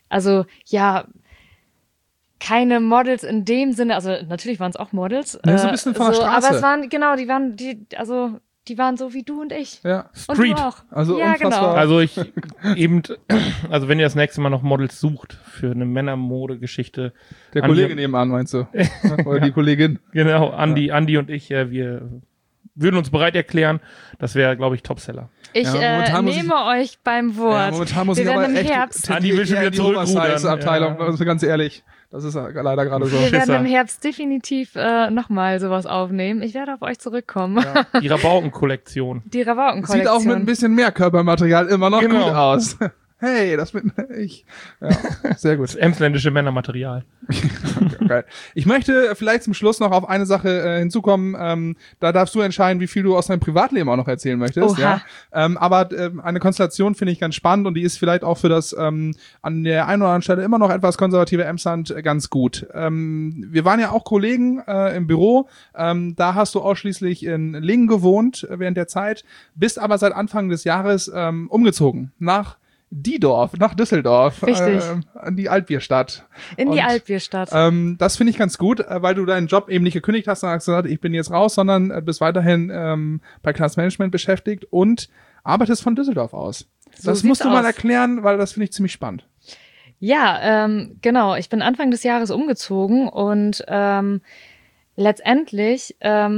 keine Models in dem Sinne, also natürlich waren es auch Models. Ja, so ein bisschen von der Straße. Aber es waren, genau, die waren so wie du und ich. Ja. Street. Und du auch. Also ja, unfassbar. Genau. Also wenn ihr das nächste Mal noch Models sucht für eine Männermode-Geschichte. Der Kollege nebenan, meinst du? Oder die Kollegin? Genau, Andi und ich, wir würden uns bereit erklären. Das wäre, glaube ich, Topseller. Ich nehme euch beim Wort. Ja, momentan muss wir ich aber werden im echt Herbst. Andi will schon wieder die zurückrudern. Oversize-Abteilung, also ganz ehrlich. Das ist leider gerade so. Wir werden im Herbst definitiv nochmal sowas aufnehmen. Ich werde auf euch zurückkommen. Ja. Die Rabauken-Kollektion. Sieht auch mit ein bisschen mehr Körpermaterial immer noch gut aus. Hey, das bin ich. Ja, sehr gut. Das emsländische Männermaterial. Geil. Ich möchte vielleicht zum Schluss noch auf eine Sache hinzukommen. Da darfst du entscheiden, wie viel du aus deinem Privatleben auch noch erzählen möchtest. Oha. Ja. Aber eine Konstellation finde ich ganz spannend und die ist vielleicht auch für das an der einen oder anderen Stelle immer noch etwas konservative Emsland ganz gut. Wir waren ja auch Kollegen im Büro. Da hast du ausschließlich in Lingen gewohnt während der Zeit, bist aber seit Anfang des Jahres umgezogen nach nach Düsseldorf. Richtig. An die Altbierstadt. Die Altbierstadt. Das finde ich ganz gut, weil du deinen Job eben nicht gekündigt hast und hast gesagt, ich bin jetzt raus, sondern bist weiterhin bei Class Management beschäftigt und arbeitest von Düsseldorf aus. So das musst du mal aus. erklären, weil das finde ich ziemlich spannend. Ja, genau. Ich bin Anfang des Jahres umgezogen und letztendlich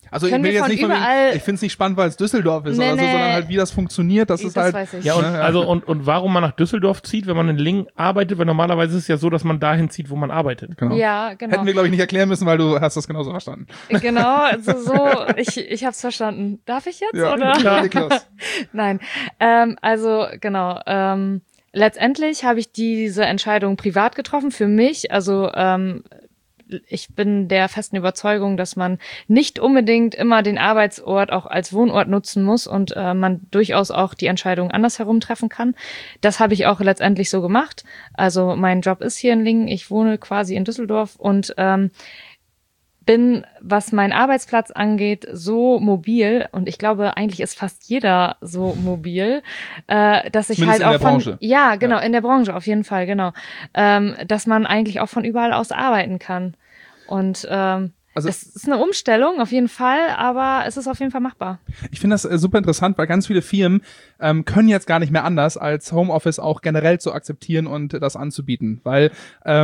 Also ich Können will wir jetzt von nicht von überall- wegen, ich finde es nicht spannend, weil es Düsseldorf ist Nee, oder so, nee. sondern halt wie das funktioniert, das ist halt. weiß ich. Ja, und, Ja. also, und warum man nach Düsseldorf zieht, wenn man in Lingen arbeitet, weil normalerweise ist es ja so, dass man dahin zieht, wo man arbeitet. Genau. Ja, genau. Hätten wir, glaube ich, nicht erklären müssen, weil du hast das genauso verstanden. Genau, also ich habe es verstanden. Darf ich jetzt, Ja, oder? klar, Niklas. Nein, also genau. Letztendlich habe ich diese Entscheidung privat getroffen für mich. Also ich bin der festen Überzeugung, dass man nicht unbedingt immer den Arbeitsort auch als Wohnort nutzen muss und man durchaus auch die Entscheidung andersherum treffen kann. Das habe ich auch letztendlich so gemacht. Also mein Job ist hier in Lingen, ich wohne quasi in Düsseldorf und bin, was meinen Arbeitsplatz angeht, so mobil und ich glaube, eigentlich ist fast jeder so mobil, dass ich Zumindest halt in auch der von Branche. ja, genau, in der Branche auf jeden Fall, genau, dass man eigentlich auch von überall aus arbeiten kann und Also- es ist eine Umstellung auf jeden Fall, aber es ist auf jeden Fall machbar. Ich finde das super interessant, weil ganz viele Firmen können jetzt gar nicht mehr anders, als Homeoffice auch generell zu akzeptieren und das anzubieten. Weil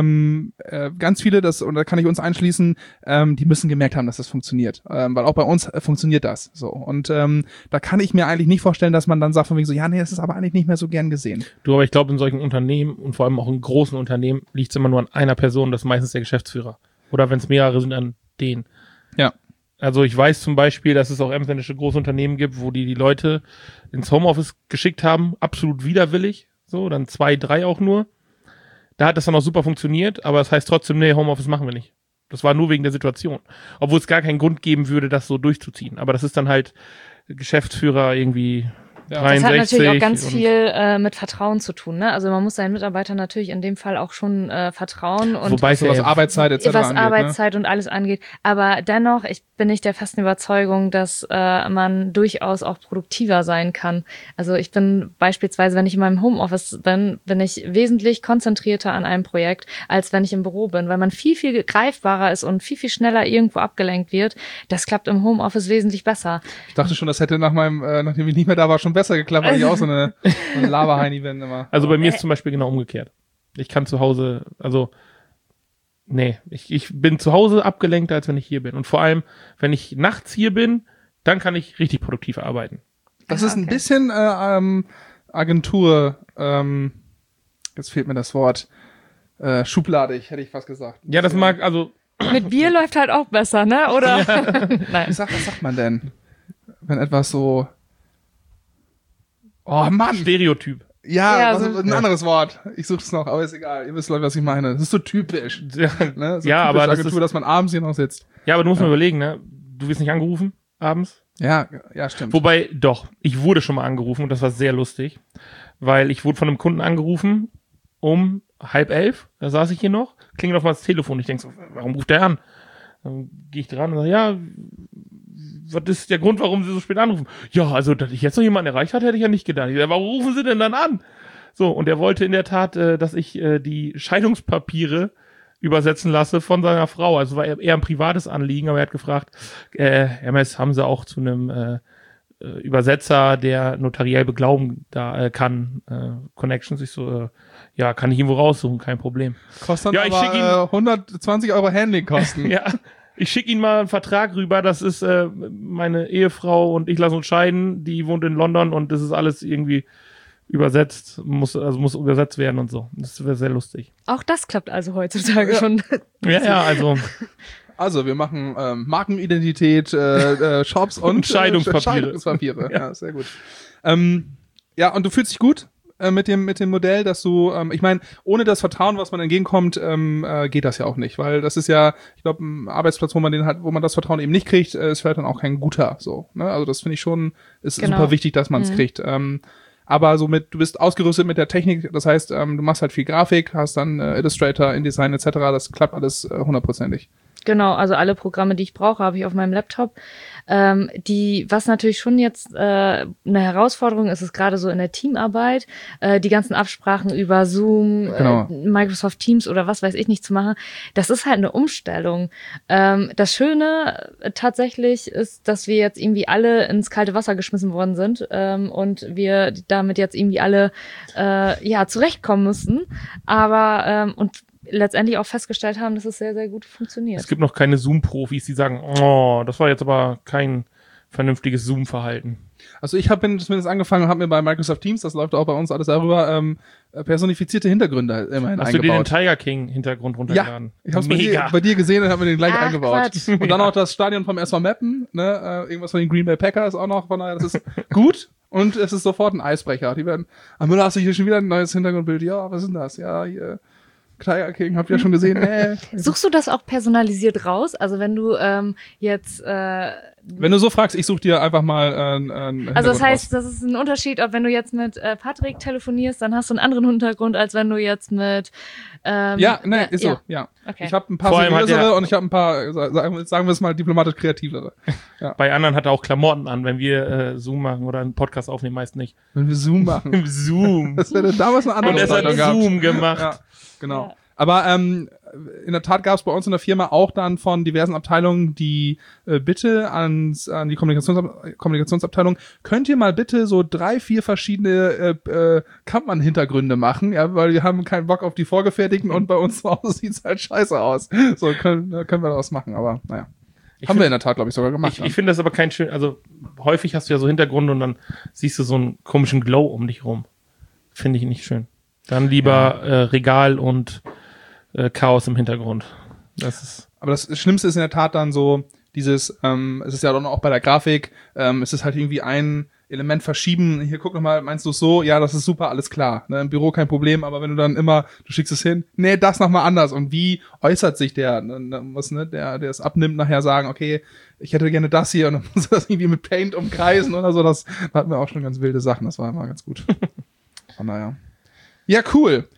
ganz viele, und da kann ich uns einschließen, die müssen gemerkt haben, dass das funktioniert. Weil auch bei uns funktioniert das so. Und da kann ich mir eigentlich nicht vorstellen, dass man dann sagt von wegen so, ja, nee, das ist aber eigentlich nicht mehr so gern gesehen. Du, aber ich glaube, in solchen Unternehmen und vor allem auch in großen Unternehmen liegt es immer nur an einer Person, das ist meistens der Geschäftsführer. Oder wenn es mehrere sind, an den. Ja. Also ich weiß zum Beispiel, dass es auch emsländische große Unternehmen gibt, wo die Leute ins Homeoffice geschickt haben, absolut widerwillig, so, dann 2, 3 auch nur. Da hat das dann auch super funktioniert, aber das heißt trotzdem, nee, Homeoffice machen wir nicht. Das war nur wegen der Situation. Obwohl es gar keinen Grund geben würde, das so durchzuziehen. Aber das ist dann halt Geschäftsführer irgendwie Ja. 63. Das hat natürlich auch ganz und- viel mit Vertrauen zu tun, ne? Also man muss seinen Mitarbeitern natürlich in dem Fall auch schon vertrauen und Wobei es So was ja, Arbeitszeit etc. was angeht, Arbeitszeit und alles angeht. Aber dennoch, bin ich der festen Überzeugung, dass man durchaus auch produktiver sein kann. Also ich bin beispielsweise, wenn ich in meinem Homeoffice bin ich wesentlich konzentrierter an einem Projekt, als wenn ich im Büro bin, weil man viel, viel greifbarer ist und viel, viel schneller irgendwo abgelenkt wird. Das klappt im Homeoffice wesentlich besser. Ne? Ich dachte schon, das hätte nachdem ich nicht mehr da war, schon besser geklappt, weil ich auch so eine Lava-Heini bin immer. Also bei mir ist zum Beispiel genau umgekehrt. Ich kann zu Hause, also nee, ich bin zu Hause abgelenkt, als wenn ich hier bin. Und vor allem, wenn ich nachts hier bin, dann kann ich richtig produktiv arbeiten. Das Ah, ist ein okay. bisschen Agentur, jetzt fehlt mir das Wort, schubladig, hätte ich fast gesagt. Ja, das mag, also Mit Bier läuft halt auch besser, ne? Oder? Nein. Was sagt man denn? Wenn etwas so... Oh Mann! Stereotyp. Ja, Ja, was, so- ein anderes Wort. Ich suche es noch, aber ist egal. Ihr wisst, Leute, was ich meine. Das ist so typisch. Ja, Ne? So ja, typisch aber das Agentur, ist, dass man abends hier noch sitzt. ja, aber du musst mal überlegen, ne? Du wirst nicht angerufen abends. Ja, ja, stimmt. Wobei, doch, ich wurde schon mal angerufen und das war sehr lustig, weil ich wurde von einem Kunden angerufen um 10:30, da saß ich hier noch, klingelt auf mal das Telefon, ich denk so, warum ruft der an? Dann gehe ich dran und sage, ja, was ist der Grund, warum Sie so spät anrufen? Ja, also, dass ich jetzt noch jemanden erreicht hatte, hätte ich ja nicht gedacht. Ich sag, warum rufen Sie denn dann an? So, und er wollte in der Tat, dass ich die Scheidungspapiere übersetzen lasse von seiner Frau. Also war eher ein privates Anliegen, aber er hat gefragt, MS, haben Sie auch zu einem Übersetzer, der notariell beglauben kann, Connections? Ich so, ja, kann ich irgendwo raussuchen, kein Problem. Kostet Ja, dann ich schick ihn- aber 120 Euro Handling-Kosten. Ja, ich schicke Ihnen mal einen Vertrag rüber, das ist meine Ehefrau und ich lasse uns scheiden, die wohnt in London und das ist alles irgendwie übersetzt, muss übersetzt werden und so. Das wäre sehr lustig. Auch das klappt also heutzutage schon. Ja, also Also, wir machen Markenidentität, Shops und Scheidungspapiere. Scheidungspapiere. Ja, sehr gut. Ja, und du fühlst dich gut mit dem Modell, dass du, ich meine, ohne das Vertrauen, was man entgegenkommt, geht das ja auch nicht, weil das ist ja, ich glaube, ein Arbeitsplatz, wo man das Vertrauen eben nicht kriegt, ist vielleicht dann auch kein guter, so, ne? Also das finde ich schon, ist Genau. super wichtig, dass man es kriegt. Aber du bist ausgerüstet mit der Technik, das heißt, du machst halt viel Grafik, hast dann Illustrator, InDesign etc., das klappt alles 100%ig. Genau, also alle Programme, die ich brauche, habe ich auf meinem Laptop. Was natürlich schon jetzt eine Herausforderung ist, ist gerade so in der Teamarbeit, die ganzen Absprachen über Zoom, Genau. Microsoft Teams oder was weiß ich nicht zu machen. Das ist halt eine Umstellung. Das Schöne tatsächlich ist, dass wir jetzt irgendwie alle ins kalte Wasser geschmissen worden sind und wir damit jetzt irgendwie alle zurechtkommen müssen. Aber und letztendlich auch festgestellt haben, dass es sehr, sehr gut funktioniert. Es gibt noch keine Zoom-Profis, die sagen, oh, das war jetzt aber kein vernünftiges Zoom-Verhalten. Also ich bin zumindest angefangen und habe mir bei Microsoft Teams, das läuft auch bei uns alles darüber, personifizierte Hintergründe immerhin Hast du dir den eingebaut. Tiger King-Hintergrund runtergeladen? Ich habe es bei dir gesehen und habe mir den gleich eingebaut. Quatsch. Und dann auch das Stadion vom SV Meppen, ne? Irgendwas von den Green Bay Packers auch noch. Von daher, das ist gut und es ist sofort ein Eisbrecher. Die werden, Müller, hast du hier schon wieder ein neues Hintergrundbild? Ja, was ist denn das? Ja, hier Tiger King, habt ihr ja schon gesehen. Suchst du das auch personalisiert raus? Also wenn du jetzt wenn du so fragst, ich suche dir einfach mal also das heißt, das ist ein Unterschied, ob wenn du jetzt mit Patrick telefonierst, dann hast du einen anderen Hintergrund, als wenn du jetzt mit ist so, ja. Okay. Ich habe ein paar Vor allem seriösere und ich habe ein paar, sagen wir es mal, diplomatisch kreativere. Ja. Bei anderen hat er auch Klamotten an, wenn wir Zoom machen oder einen Podcast aufnehmen, meist nicht. Wenn wir Zoom machen. Zoom. Das wäre damals eine andere Und es hat Bedeutung Zoom gemacht. Ja, genau. Ja. Aber in der Tat gab es bei uns in der Firma auch dann von diversen Abteilungen die Bitte an die Kommunikationsabteilung, könnt ihr mal bitte so 3, 4 verschiedene Kampmann-Hintergründe machen, ja, weil wir haben keinen Bock auf die vorgefertigten und bei uns zu Hause sieht's halt scheiße aus. So können wir daraus machen, aber naja. Haben wir in der Tat, glaube ich, sogar gemacht. Ich finde das aber kein schön, also häufig hast du ja so Hintergründe und dann siehst du so einen komischen Glow um dich rum. Finde ich nicht schön. Dann lieber Regal und Chaos im Hintergrund. Aber das Schlimmste ist in der Tat dann so dieses, es ist ja dann auch bei der Grafik, es ist halt irgendwie ein Element verschieben. Hier, guck noch mal, meinst du es so? Ja, das ist super, alles klar. Ne, im Büro kein Problem, aber wenn du dann immer, du schickst es hin, nee, das nochmal anders. Und wie äußert sich der, der es abnimmt, nachher sagen, okay, ich hätte gerne das hier und dann muss er das irgendwie mit Paint umkreisen oder so. Da hatten wir auch schon ganz wilde Sachen, das war immer ganz gut. Von daher. Ja, cool.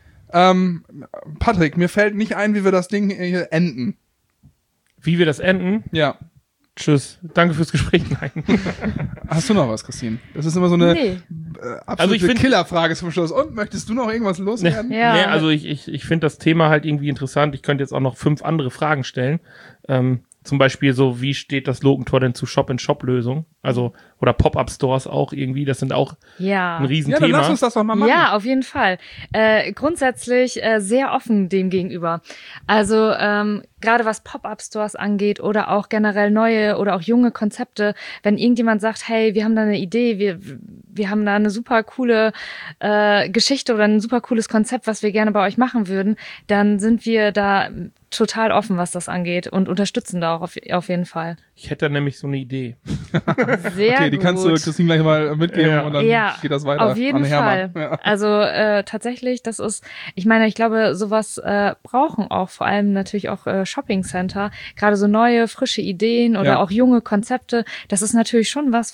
Patrick, mir fällt nicht ein, wie wir das Ding hier enden. Wie wir das enden? Ja. Tschüss. Danke fürs Gespräch. Nein. Hast du noch was, Christine? Das ist immer so eine absolute Killerfrage zum Schluss. Und möchtest du noch irgendwas loswerden? Ja. Nee, also ich finde das Thema halt irgendwie interessant. Ich könnte jetzt auch noch 5 andere Fragen stellen. Zum Beispiel so, wie steht das Logentor denn zu Shop-in-Shop-Lösungen? Also, oder Pop-Up-Stores auch irgendwie, das sind auch ein Riesenthema. Ja, dann lass uns das doch mal machen. Ja, auf jeden Fall. Grundsätzlich sehr offen dem gegenüber. Also gerade was Pop-Up-Stores angeht oder auch generell neue oder auch junge Konzepte, wenn irgendjemand sagt, hey, wir haben da eine Idee, wir haben da eine super coole Geschichte oder ein super cooles Konzept, was wir gerne bei euch machen würden, dann sind wir da total offen, was das angeht und unterstützen da auch auf jeden Fall. Ich hätte da nämlich so eine Idee. Sehr okay, die gut. kannst du Christine gleich mal mitgeben und dann geht das weiter. Auf jeden Fall. Ja. Also tatsächlich, das ist, ich meine, ich glaube, sowas brauchen auch vor allem natürlich auch Shopping Center, gerade so neue, frische Ideen oder auch junge Konzepte. Das ist natürlich schon was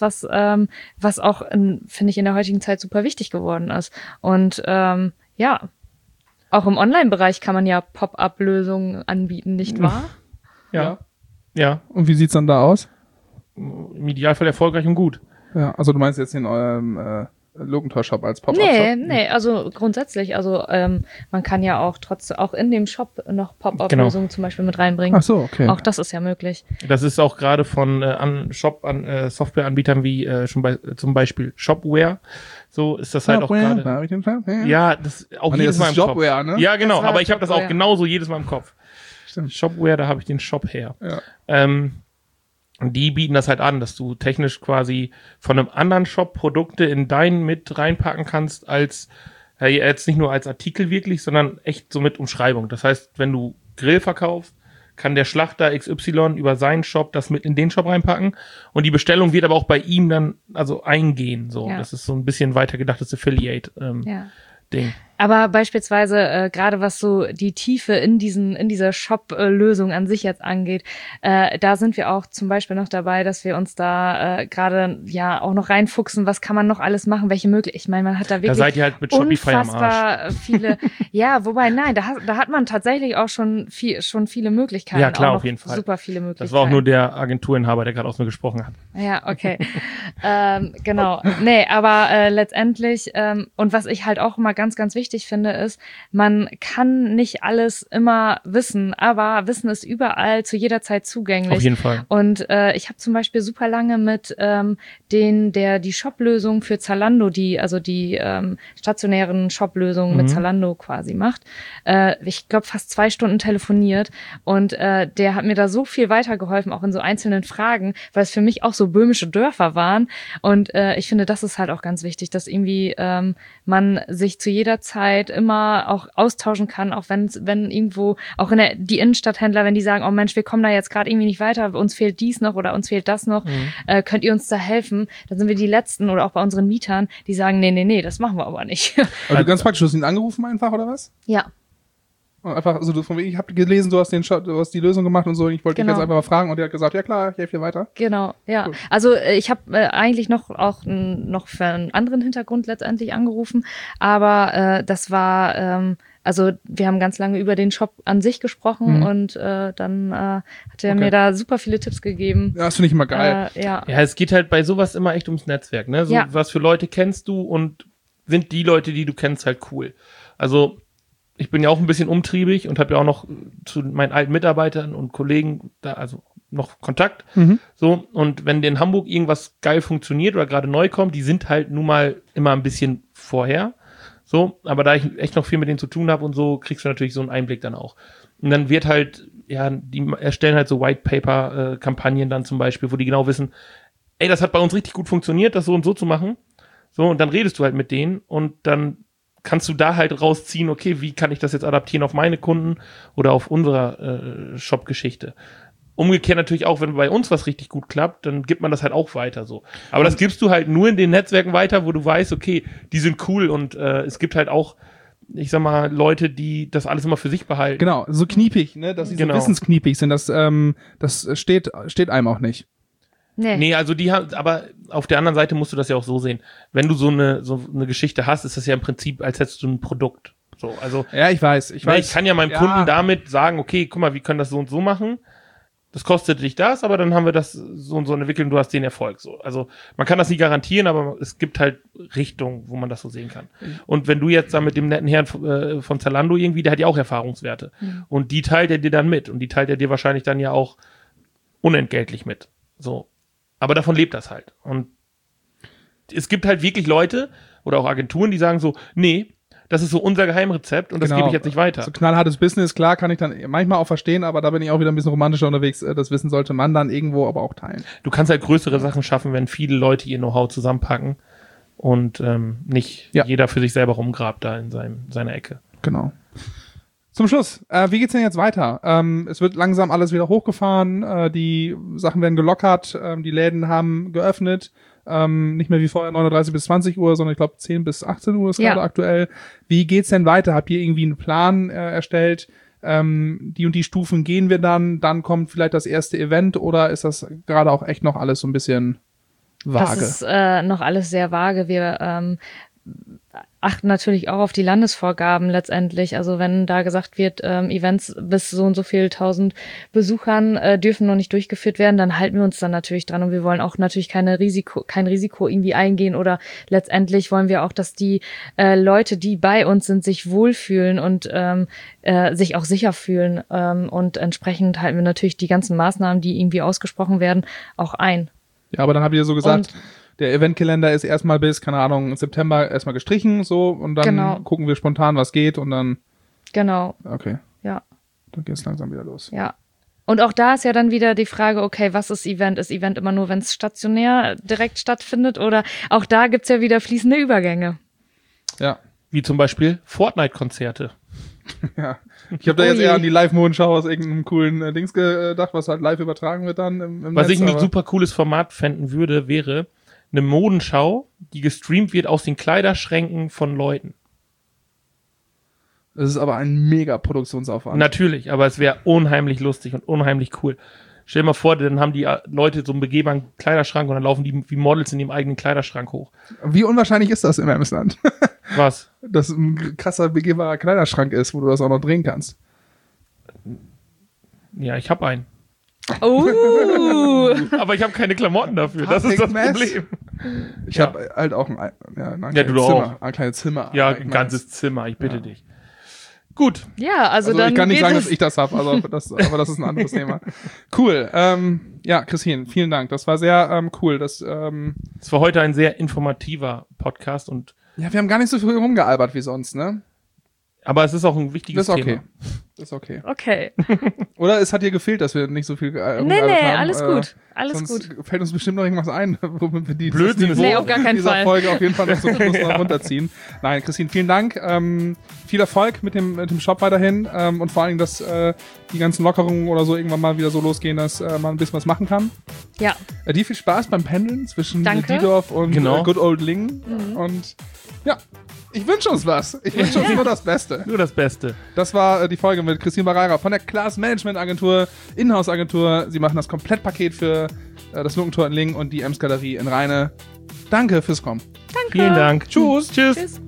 auch, finde ich, in der heutigen Zeit super wichtig geworden ist. Und auch im Online-Bereich kann man ja Pop-up-Lösungen anbieten, nicht wahr? Ja. Und wie sieht's dann da aus? Im Idealfall erfolgreich und gut. Ja, also du meinst jetzt den Logentor-Shop als Pop-up-Shop? Nee, also grundsätzlich, also man kann ja auch auch in dem Shop noch Pop-up-Lösungen zum Beispiel mit reinbringen. Ach so, okay. Auch das ist ja möglich. Das ist auch gerade von Softwareanbietern wie zum Beispiel Shopware. So ist das halt auch gerade. Ja, das auch jedes Mal im Kopf. Shopware, ne? Ja, genau, aber ich habe das auch Shopware. genauso jedes Mal im Kopf. Stimmt. Shopware, da habe ich den Shop her. Ja. Und die bieten das halt an, dass du technisch quasi von einem anderen Shop Produkte in deinen mit reinpacken kannst als jetzt nicht nur als Artikel wirklich, sondern echt so mit Umschreibung. Das heißt, wenn du Grill verkaufst, kann der Schlachter XY über seinen Shop das mit in den Shop reinpacken und die Bestellung wird aber auch bei ihm dann also eingehen. So, das ist so ein bisschen weitergedachtes Affiliate-Ding. Aber beispielsweise gerade was so die Tiefe in dieser Shop-Lösung an sich jetzt angeht, da sind wir auch zum Beispiel noch dabei, dass wir uns da gerade auch noch reinfuchsen, was kann man noch alles machen, welche Möglichkeiten. Ich meine, man hat da wirklich da seid ihr halt mit Shopify am unfassbar viele. Ja, wobei nein, da hat man tatsächlich auch schon viele Möglichkeiten. Ja, klar, auch auf jeden Fall. Super viele Möglichkeiten. Das war auch nur der Agenturinhaber, der gerade aus mir gesprochen hat. Ja, okay. Genau. Nee, aber letztendlich und was ich halt auch immer ganz, ganz wichtig wichtig finde, ist, man kann nicht alles immer wissen, aber Wissen ist überall zu jeder Zeit zugänglich. Auf jeden Fall. Und ich habe zum Beispiel super lange mit der die Shop-Lösung für Zalando, die stationären Shop-Lösungen mit Zalando quasi macht, ich glaube fast 2 Stunden telefoniert und der hat mir da so viel weitergeholfen, auch in so einzelnen Fragen, weil es für mich auch so böhmische Dörfer waren. Und ich finde, das ist halt auch ganz wichtig, dass irgendwie man sich zu jeder Zeit immer auch austauschen kann, auch wenn irgendwo, auch die Innenstadthändler, wenn die sagen, oh Mensch, wir kommen da jetzt gerade irgendwie nicht weiter, uns fehlt dies noch oder uns fehlt das noch, könnt ihr uns da helfen? Dann sind wir die Letzten oder auch bei unseren Mietern, die sagen, nee, das machen wir aber nicht. Also ganz praktisch, du hast ihn angerufen einfach, oder was? Ja. Und einfach, also ich habe gelesen, du hast die Lösung gemacht und so, ich wollte dich jetzt einfach mal fragen und der hat gesagt, ja klar, ich helfe dir weiter. Genau, ja. Cool. Also ich habe eigentlich noch für einen anderen Hintergrund letztendlich angerufen, aber das war, also wir haben ganz lange über den Shop an sich gesprochen und dann hat er mir da super viele Tipps gegeben. Ja, das finde ich immer geil. Ja, es geht halt bei sowas immer echt ums Netzwerk, ne? So, was für Leute kennst du und sind die Leute, die du kennst, halt cool. Also ich bin ja auch ein bisschen umtriebig und habe ja auch noch zu meinen alten Mitarbeitern und Kollegen da also noch Kontakt. So, und wenn in Hamburg irgendwas geil funktioniert oder gerade neu kommt, die sind halt nun mal immer ein bisschen vorher. So, aber da ich echt noch viel mit denen zu tun habe und so, kriegst du natürlich so einen Einblick dann auch. Und dann wird halt, die erstellen halt so White-Paper-Kampagnen dann zum Beispiel, wo die genau wissen, ey, das hat bei uns richtig gut funktioniert, das so und so zu machen. So, und dann redest du halt mit denen und dann kannst du da halt rausziehen, okay, wie kann ich das jetzt adaptieren auf meine Kunden oder auf unsere Shop-Geschichte. Umgekehrt natürlich auch, wenn bei uns was richtig gut klappt, dann gibt man das halt auch weiter so. Aber das gibst du halt nur in den Netzwerken weiter, wo du weißt, okay, die sind cool und es gibt halt auch, ich sag mal, Leute, die das alles immer für sich behalten. Genau, so kniepig, ne, dass sie so wissenskniepig sind, das steht einem auch nicht. Nee, also die haben, aber auf der anderen Seite musst du das ja auch so sehen. Wenn du so eine Geschichte hast, ist das ja im Prinzip, als hättest du ein Produkt. So, also. Ja, ich weiß. Ich kann ja meinem Kunden damit sagen, okay, guck mal, wir können das so und so machen. Das kostet dich das, aber dann haben wir das so und so entwickelt und du hast den Erfolg, so. Also, man kann das nie garantieren, aber es gibt halt Richtungen, wo man das so sehen kann. Und wenn du jetzt da mit dem netten Herrn von Zalando irgendwie, der hat ja auch Erfahrungswerte. Und die teilt er dir dann mit. Und die teilt er dir wahrscheinlich dann ja auch unentgeltlich mit. So. Aber davon lebt das halt. Und es gibt halt wirklich Leute oder auch Agenturen, die sagen so, nee, das ist so unser Geheimrezept und das gebe ich jetzt nicht weiter. So knallhartes Business, klar, kann ich dann manchmal auch verstehen, aber da bin ich auch wieder ein bisschen romantischer unterwegs. Das Wissen sollte man dann irgendwo aber auch teilen. Du kannst halt größere Sachen schaffen, wenn viele Leute ihr Know-how zusammenpacken und nicht jeder für sich selber rumgrabt da in seiner Ecke. Genau. Zum Schluss, wie geht's denn jetzt weiter? Es wird langsam alles wieder hochgefahren, die Sachen werden gelockert, die Läden haben geöffnet, nicht mehr wie vorher 39 bis 20 Uhr, sondern ich glaube 10 bis 18 Uhr ist gerade aktuell. Wie geht's denn weiter? Habt ihr irgendwie einen Plan erstellt? Die und die Stufen gehen wir dann kommt vielleicht das erste Event oder ist das gerade auch echt noch alles so ein bisschen vage? Das ist noch alles sehr vage. Wir achten natürlich auch auf die Landesvorgaben letztendlich. Also wenn da gesagt wird, Events bis so und so viel 1000 Besuchern dürfen noch nicht durchgeführt werden, dann halten wir uns dann natürlich dran und wir wollen auch natürlich kein Risiko irgendwie eingehen oder letztendlich wollen wir auch, dass die Leute, die bei uns sind, sich wohlfühlen und sich auch sicher fühlen und entsprechend halten wir natürlich die ganzen Maßnahmen, die irgendwie ausgesprochen werden, auch ein. Ja, aber dann habt ihr so gesagt, der Eventkalender ist erstmal bis, keine Ahnung, September erstmal gestrichen, so, und dann gucken wir spontan, was geht, und dann. Genau. Okay. Ja. Dann geht es langsam wieder los. Ja. Und auch da ist ja dann wieder die Frage, okay, was ist Event? Ist Event immer nur, wenn es stationär direkt stattfindet? Oder auch da gibt's ja wieder fließende Übergänge. Ja. Wie zum Beispiel Fortnite-Konzerte. Ja. Ich habe da jetzt eher an die Live-Modenschau aus irgendeinem coolen Dings gedacht, was halt live übertragen wird dann im Was Netz, ich ein super cooles Format fänden würde, wäre eine Modenschau, die gestreamt wird aus den Kleiderschränken von Leuten. Das ist aber ein mega Produktionsaufwand. Natürlich, aber es wäre unheimlich lustig und unheimlich cool. Stell dir mal vor, dann haben die Leute so einen begehbaren Kleiderschrank und dann laufen die wie Models in ihrem eigenen Kleiderschrank hoch. Wie unwahrscheinlich ist das im Emsland? Was? Dass ein krasser begehbarer Kleiderschrank ist, wo du das auch noch drehen kannst. Ja, ich habe einen. Oh! Aber ich habe keine Klamotten dafür. Das ist das Problem. Ich habe halt auch ein kleines Zimmer. Ja, ein ganzes Zimmer, ich bitte dich. Gut. Ja, also dann ich kann nicht sagen, dass ich das habe, aber das ist ein anderes Thema. Cool. Christine, vielen Dank. Das war sehr cool. Das war heute ein sehr informativer Podcast und ja, wir haben gar nicht so viel rumgealbert wie sonst, ne? Aber es ist auch ein wichtiges Thema. Das ist okay. Okay. Oder es hat dir gefehlt, dass wir nicht so viel haben. Nee, alles gut. Alles sonst gut. Fällt uns bestimmt noch irgendwas ein, womit wir auf gar keinen dieser Fall. Folge auf jeden Fall noch zum Schluss noch runterziehen. Nein, Christine, vielen Dank. Viel Erfolg mit dem Shop weiterhin und vor allem, dass die ganzen Lockerungen oder so irgendwann mal wieder so losgehen, dass man ein bisschen was machen kann. Ja. Dir viel Spaß beim Pendeln zwischen Danke. Diedorf und Genau. Good Old Lingen. Und ja, ich wünsche uns was. Ich wünsche uns nur das Beste. Nur das Beste. Das war die Folge mit Christine Barreira von der Klaas Management Agentur, Inhouse-Agentur. Sie machen das Komplettpaket für das Luckentor in Lingen und die Ems Galerie in Rheine. Danke fürs Kommen. Danke. Vielen Dank. Tschüss. Tschüss. Tschüss.